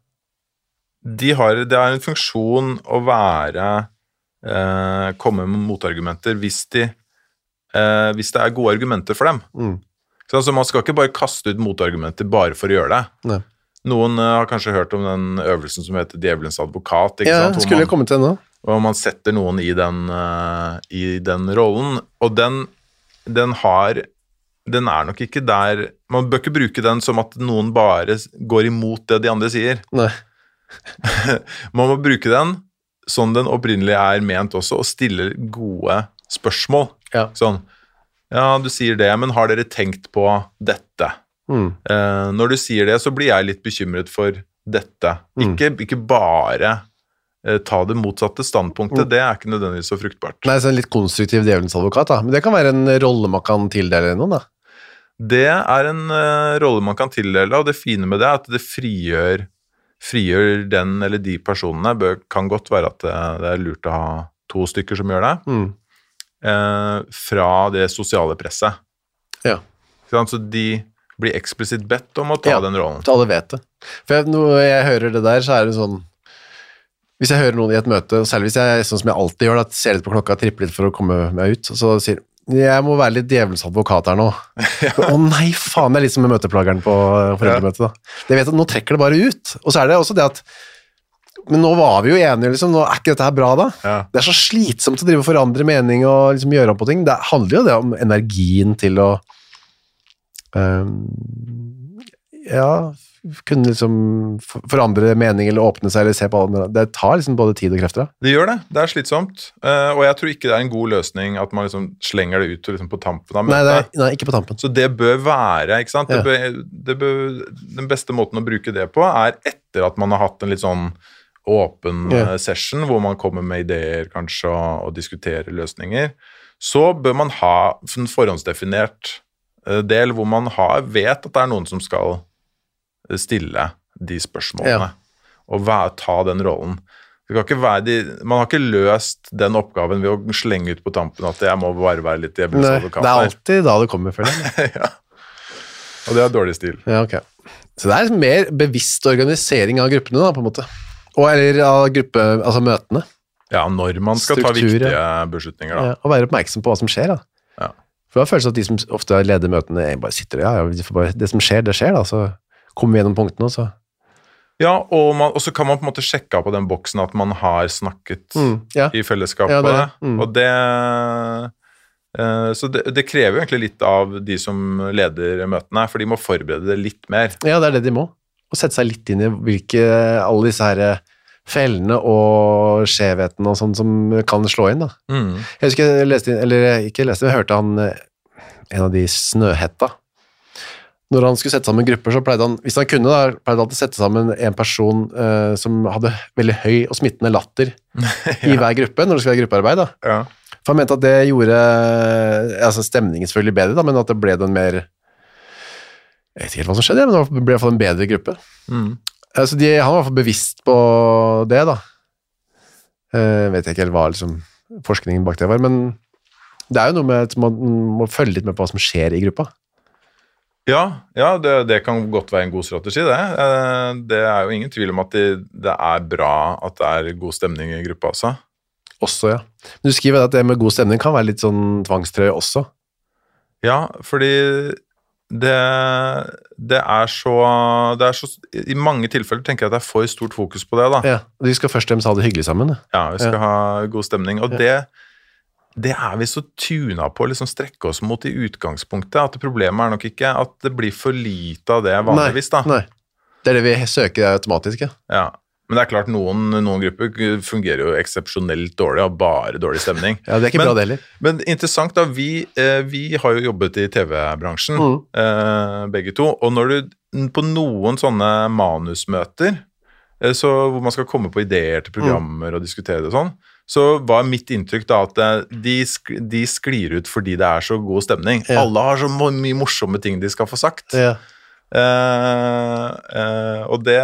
de har, det er en funksjon å være, uh, komme med motargumenter hvis, de, uh, hvis det er gode argumenter for dem. Mm. Så altså, man skal ikke bare kaste ut motargumenter bare for å gjøre det. Nei. Noen uh, har kanskje hørt om den øvelsen som heter Djevelens advokat, ikke ja, sant? Skulle jeg komme til nå. Og man setter noen i den, uh, i den rollen, og den, den har, den er nok ikke der, man bør ikke bruke den som at noen bare går imot det de andre sier. Nei. Man må bruke den sånn den opprinnelig er ment også, og stille gode spørsmål. Ja. Sånn, ja, du sier det, men har dere tenkt på dette? Mm. Uh, når du sier det, så blir jeg litt bekymret for dette. Mm. Ikke, ikke bare ta det motsatte standpunktet, mm. det er ikke nødvendigvis så fruktbart. Nei, så en litt konstruktiv djevelens advokat da, men det kan være en rolle man kan tildele noen da? Det er en uh, rolle man kan tildele, og det fine med det er at det frigjør, frigjør den eller de personene, bør, kan godt være at det, det er lurt å ha to stykker som gjør det, mm. uh, fra det sosiale presset. Ja. Så de blir eksplisitt bedt om å ta ja, den rollen. Ja, alle vet det. For jeg, når jeg hører det der, så er det sånn hvis jeg hører noen i et møte, særlig hvis jeg, sånn som jeg alltid gjør, at ser litt på klokka, tripper litt for å komme meg ut, og så sier jeg må være litt djevelens advokat her nå. Ja. Å nei, faen, det er litt som med møteplageren på foreldremøtet da. Det vet at nå trekker det bare ut. Og så er det også det at, men nå var vi jo enige, liksom, nå er ikke dette her bra da. Ja. Det er så slitsomt å drive og forandre mening og liksom gjøre om på ting. Det handler jo det om energien til å, um, ja, kunne liksom forandre mening eller åpne seg eller se på alle. Det tar liksom både tid og krefter da. Det gjør det, det er slitsomt, uh, og jeg tror ikke det er en god løsning at man liksom slenger det ut liksom på tampen av møtet. Nei, er, nei, ikke på tampen. Så det bør være, ikke sant? Ja. Det bør, det bør, den beste måten å bruke det på er etter at man har hatt en litt sånn åpen ja. session, hvor man kommer med ideer kanskje og, og diskuterer løsninger. Så bør man ha en forhåndsdefinert del hvor man har, vet at det er noen som skal stille de spørsmålene, ja. og være, ta den rollen. Det kan ikke være de, man har ikke løst den oppgaven ved å slenge ut på tampen at jeg må bare være litt djevelens advokat. Det er alltid da det kommer for det. Ja. Og det er dårlig stil. Ja, ok. Så det er mer bevisst organisering av gruppene da, på en måte. Og eller av gruppe, altså møtene. Ja, når man skal Struktur, ta viktige ja. beslutninger da. Ja, og være oppmerksom på hva som skjer da. Ja. For det er følelsen at de som ofte leder møtene bare sitter, ja, ja bare, det som skjer, det skjer da, så kommer vi gjennom punktene også. Ja, og, man, og så kan man på en måte sjekke på den boksen at man har snakket mm, ja. i fellesskap ja, på det. det. Mm. Og det, eh, så det, det krever jo egentlig litt av de som leder møtene, for de må forberede det litt mer. Ja, det er det de må. Og sette seg litt inn i hvilke, alle disse her fellene og skjevheten og sånn som kan slå inn da. Mm. Jeg husker jeg leste, eller ikke leste, jeg hørte han, en av de Snøhetta, når han skulle sette sammen grupper, så pleide han, hvis han kunne da, pleide han å sette sammen en person uh, som hadde veldig høy og smittende latter ja. i hver gruppe, når det skulle være gruppearbeid da. Ja. For han mente at det gjorde altså stemningen selvfølgelig bedre da, men at det ble den mer, jeg vet ikke helt hva som skjedde, men det ble i hvert fall en bedre gruppe. Mm. Altså de, han var i hvert fall bevisst på det da. Uh, vet jeg ikke helt hva liksom, forskningen bak det var, men det er jo noe med at man må følge litt med på hva som skjer i gruppa. Ja, ja det, det kan godt være en god strategi, det. Det er jo ingen tvil om at det, det er bra at det er god stemning i gruppa også. Også, ja. Men du skriver at det med god stemning kan være litt sånn tvangstrøye også. Ja, fordi det, det, er så, det er så... I mange tilfeller tenker jeg at det er for stort fokus på det, da. Ja, vi skal først og fremst ha det hyggelig sammen. Ja, vi skal ja. ha god stemning, og ja. det... Det er vi så tuna på å liksom strekke oss mot i utgangspunktet, at problemet er nok ikke at det blir for lite av det vanligvis da. Nei, nei. Det er det vi søker automatisk, ja. Ja, men det er klart noen, noen grupper fungerer jo eksepsjonelt dårlig, og bare dårlig stemning. Ja, det er ikke men, bra det heller. Men interessant da, vi, eh, vi har jo jobbet i T V-bransjen, mm. eh, begge to, og når du på noen sånne manusmøter, eh, så, hvor man skal komme på ideer til programmer mm. og diskutere det og sånn, så var mitt inntrykk da at de, sk de sklir ut fordi det er så god stemning. Ja. Alle har så mye morsomme ting de skal få sagt. Ja. Eh, eh, og det,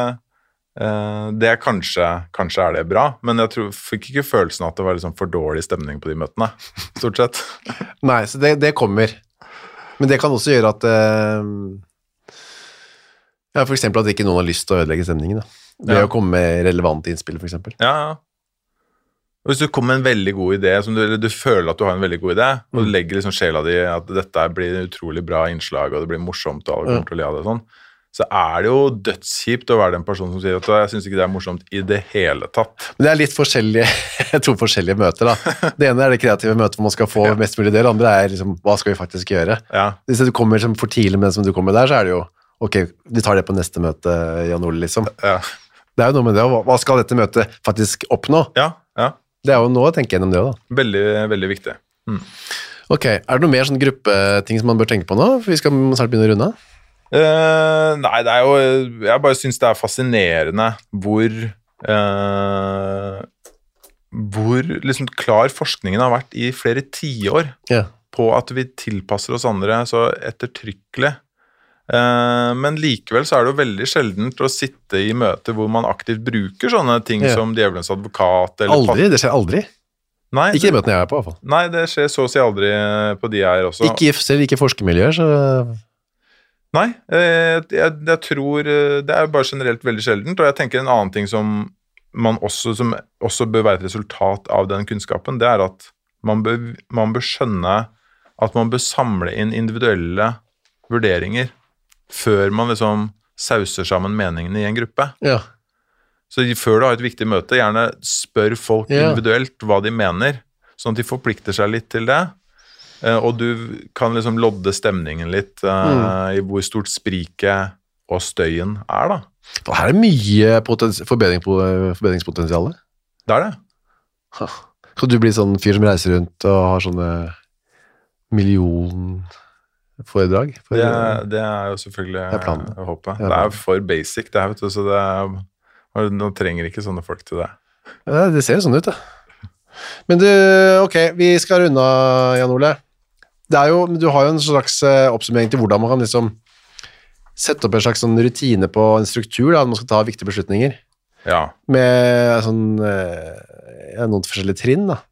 eh, det er kanskje, kanskje er det bra, men jeg tror, fikk ikke følelsen at det var liksom for dårlig stemning på de møtene, stort sett. Nei, så det, det kommer. Men det kan også gjøre at eh, ja, for eksempel at ikke noen har lyst til å ødelegge stemningen da. Ved ja. å komme med relevante innspill, for eksempel. Ja, ja. Hvis du kommer med en veldig god idé, som du, du føler at du har en veldig god idé, mm. og du legger liksom sjela di at dette blir en utrolig bra innslag, og det blir morsomt, og alle kommer til å le av det og sånn, så er det jo dødskjipt å være den personen som sier at jeg synes ikke det er morsomt i det hele tatt. Men det er litt forskjellige, to forskjellige møter da. Det ene er det kreative møtet hvor man skal få ja. mest mulig del, det andre er liksom, hva skal vi faktisk gjøre? Ja. Hvis du kommer som for tidlig med det som du kommer der, så er det jo, ok, vi tar det på neste møte, Jan Ole, liksom. Ja. Det er jo noe med det, hva skal dette møtet faktisk oppnå? Ja, ja. Det er jo noe å tenke gjennom det da. Veldig, veldig viktig. Mm. Ok, er det noe mer sånn gruppeting som man bør tenke på nå? For vi skal snart begynne å runde. Uh, nei, det er jo, jeg bare synes det er fascinerende hvor eh, hvor liksom klar forskningen har vært i flere tiår ja. på at vi tilpasser oss andre så ettertrykkelig. Eh, men likevel så er det jo veldig sjeldent å sitte i møter hvor man aktivt bruker sånne ting ja. som djevelens advokat. Eller aldri, det skjer aldri. Nei, ikke i møtene jeg er på, i hvert fall. Nei, det skjer så å si aldri på de jeg er også. Ikke, selv ikke forskermiljøer, så... Nei, jeg, jeg, jeg tror det er bare generelt veldig sjeldent, og jeg tenker en annen ting som man også, som også bør være et resultat av den kunnskapen, det er at man bør, man bør skjønne at man bør samle inn individuelle vurderinger før man liksom sauser sammen meningene i en gruppe. Ja. Så før du har et viktig møte, gjerne spør folk ja. individuelt hva de mener, sånn at de forplikter seg litt til det. Og du kan liksom lodde stemningen litt uh, mm. i hvor stort spriket og støyen er da. Og her er mye potens- forbedring på, forbedringspotensialet. Det er det. Ha. Kan du bli sånn fyr som reiser rundt og har sånne millionforedrag? For, det, det er jo selvfølgelig jeg håper. Det er for basic det her, vet du, så det er, nå trenger ikke sånne folk til det. Ja, det ser sånn ut da. Men du, ok, vi skal runde av, Jan Ole. Det er jo, du har jo en slags oppsummering til hvordan man kan liksom sette opp en slags sånn rutine på en struktur da, når man skal ta viktige beslutninger. Ja. Med sånn, ja, noen forskjellige trinn da.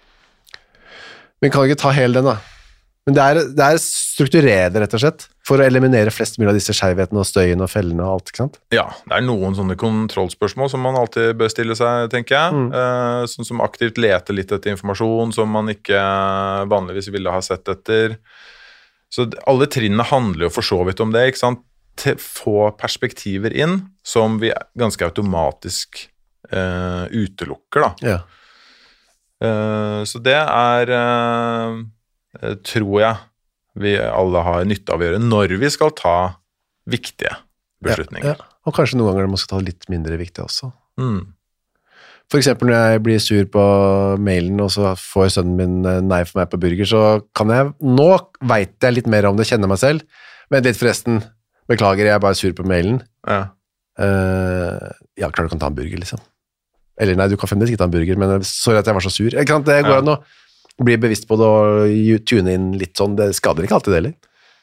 Men kan ikke ta hele den da. Men det er, det er strukturerende rett og slett, for å eliminere flest mulig av disse skjevhetene og støyen og fellene og alt, ikke sant? Ja, det er noen sånne kontrollspørsmål som man alltid bør stille seg, tenker jeg. Mm. Eh, sånn som aktivt leter litt etter informasjon som man ikke vanligvis ville ha sett etter. Så alle trinnene handler jo for så vidt om det, ikke sant? Til få perspektiver inn som vi ganske automatisk eh, utelukker, da. Ja. Eh, så det er... Eh, tror jeg vi alle har nytte av å gjøre når vi skal ta viktige beslutninger. Ja, ja. Og kanskje noen ganger man skal ta litt mindre viktig også. Mm. For eksempel når jeg blir sur på mailen, og så får sønnen min nei for meg på burger, så kan jeg, nå vet jeg litt mer om det, kjenner meg selv, men litt forresten, beklager, jeg er bare sur på mailen. Ja. Uh, ja, klart du kan ta en burger, liksom. Eller nei, du kan fremdeles ikke ta en burger, men sorry at jeg var så sur. Jeg kan, det går an å bli bevisst på det og tune inn litt sånn, det skader ikke alltid det heller.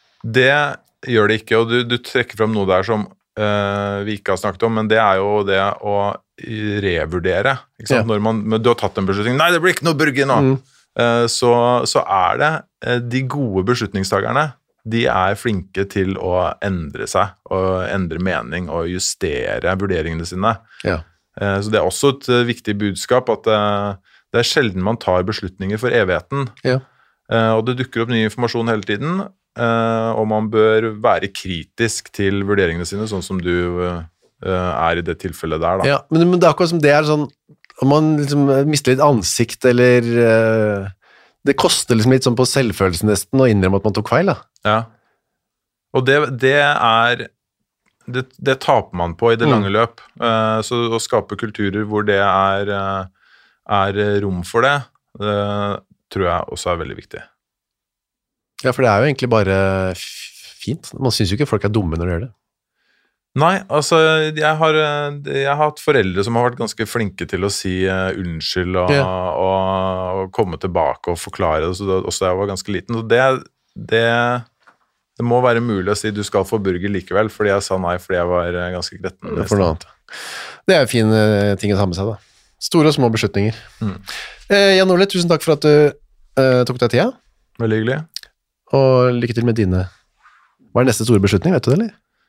Det gjør det ikke, og du, du trekker frem noe der som uh, vi ikke har snakket om, men det er jo det å revurdere, ikke sant? Ja. Når man, du har tatt en beslutning, nei, det blir ikke noe burger nå, mm. uh, så, så er det uh, de gode beslutningstagerne, de er flinke til å endre seg, og endre mening, og justere vurderingene sine. Ja. Uh, så det er også et uh, viktig budskap at uh, det er sjelden man tar beslutninger for evigheten, ja. uh, og det dukker opp ny informasjon hele tiden, uh, og man bør være kritisk til vurderingene sine, sånn som du uh, er i det tilfellet der. Da. Ja, men, men det er akkurat som det er sånn, om man liksom mister litt ansikt, eller uh, det koster liksom litt sånn på selvfølelsen nesten, å innrømme at man tok feil, da. Ja, og det, det er... Det, det taper man på i det lange mm. løp, uh, så å skape kulturer hvor det er... Uh, er rom for det, det tror jeg også er veldig viktig. Ja, for det er jo egentlig bare fint. Man synes jo ikke folk er dumme når de gjør det. Nei, altså, jeg har, jeg har hatt foreldre som har vært ganske flinke til å si uh, unnskyld og, ja. og, og komme tilbake og forklare det, så også da jeg var ganske liten. Så det, det, det må være mulig å si du skal få burger likevel, fordi jeg sa nei fordi jeg var ganske gretten. Det, for noe annet. Det er en fin uh, ting å ta med seg da. Store og små beslutninger. Mm. Eh, Jan Ole, tusen takk for at du eh, tok deg tida. Veldig hyggelig. Og lykke til med dine. Hva er neste store beslutning, vet du det, eller?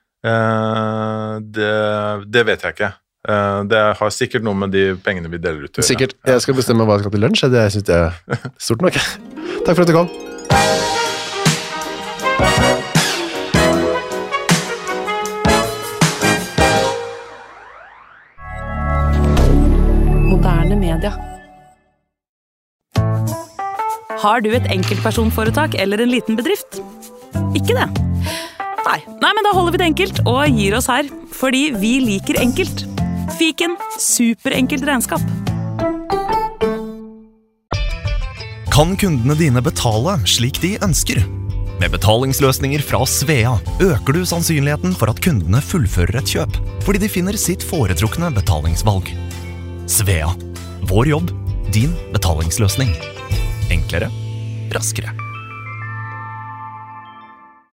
Eh, det, det vet jeg ikke. Eh, det har sikkert noe med de pengene vi deler ut. Sikkert. Ja. Jeg skal bestemme hva jeg skal til lunsj. Jeg synes det er stort nok. Takk for at du kom. Media. Har du et enkeltpersonforetak eller en liten bedrift? Ikke det? Nei. Nei, men da holder vi det enkelt og gir oss her, fordi vi liker enkelt. Fiken, superenkelt regnskap. Kan kundene dine betale slik de ønsker? Med betalingsløsninger fra Svea øker du sannsynligheten for at kundene fullfører et kjøp, fordi de finner sitt foretrukne betalingsvalg. Svea. Vår jobb, din betalingsløsning. Enklere, raskere.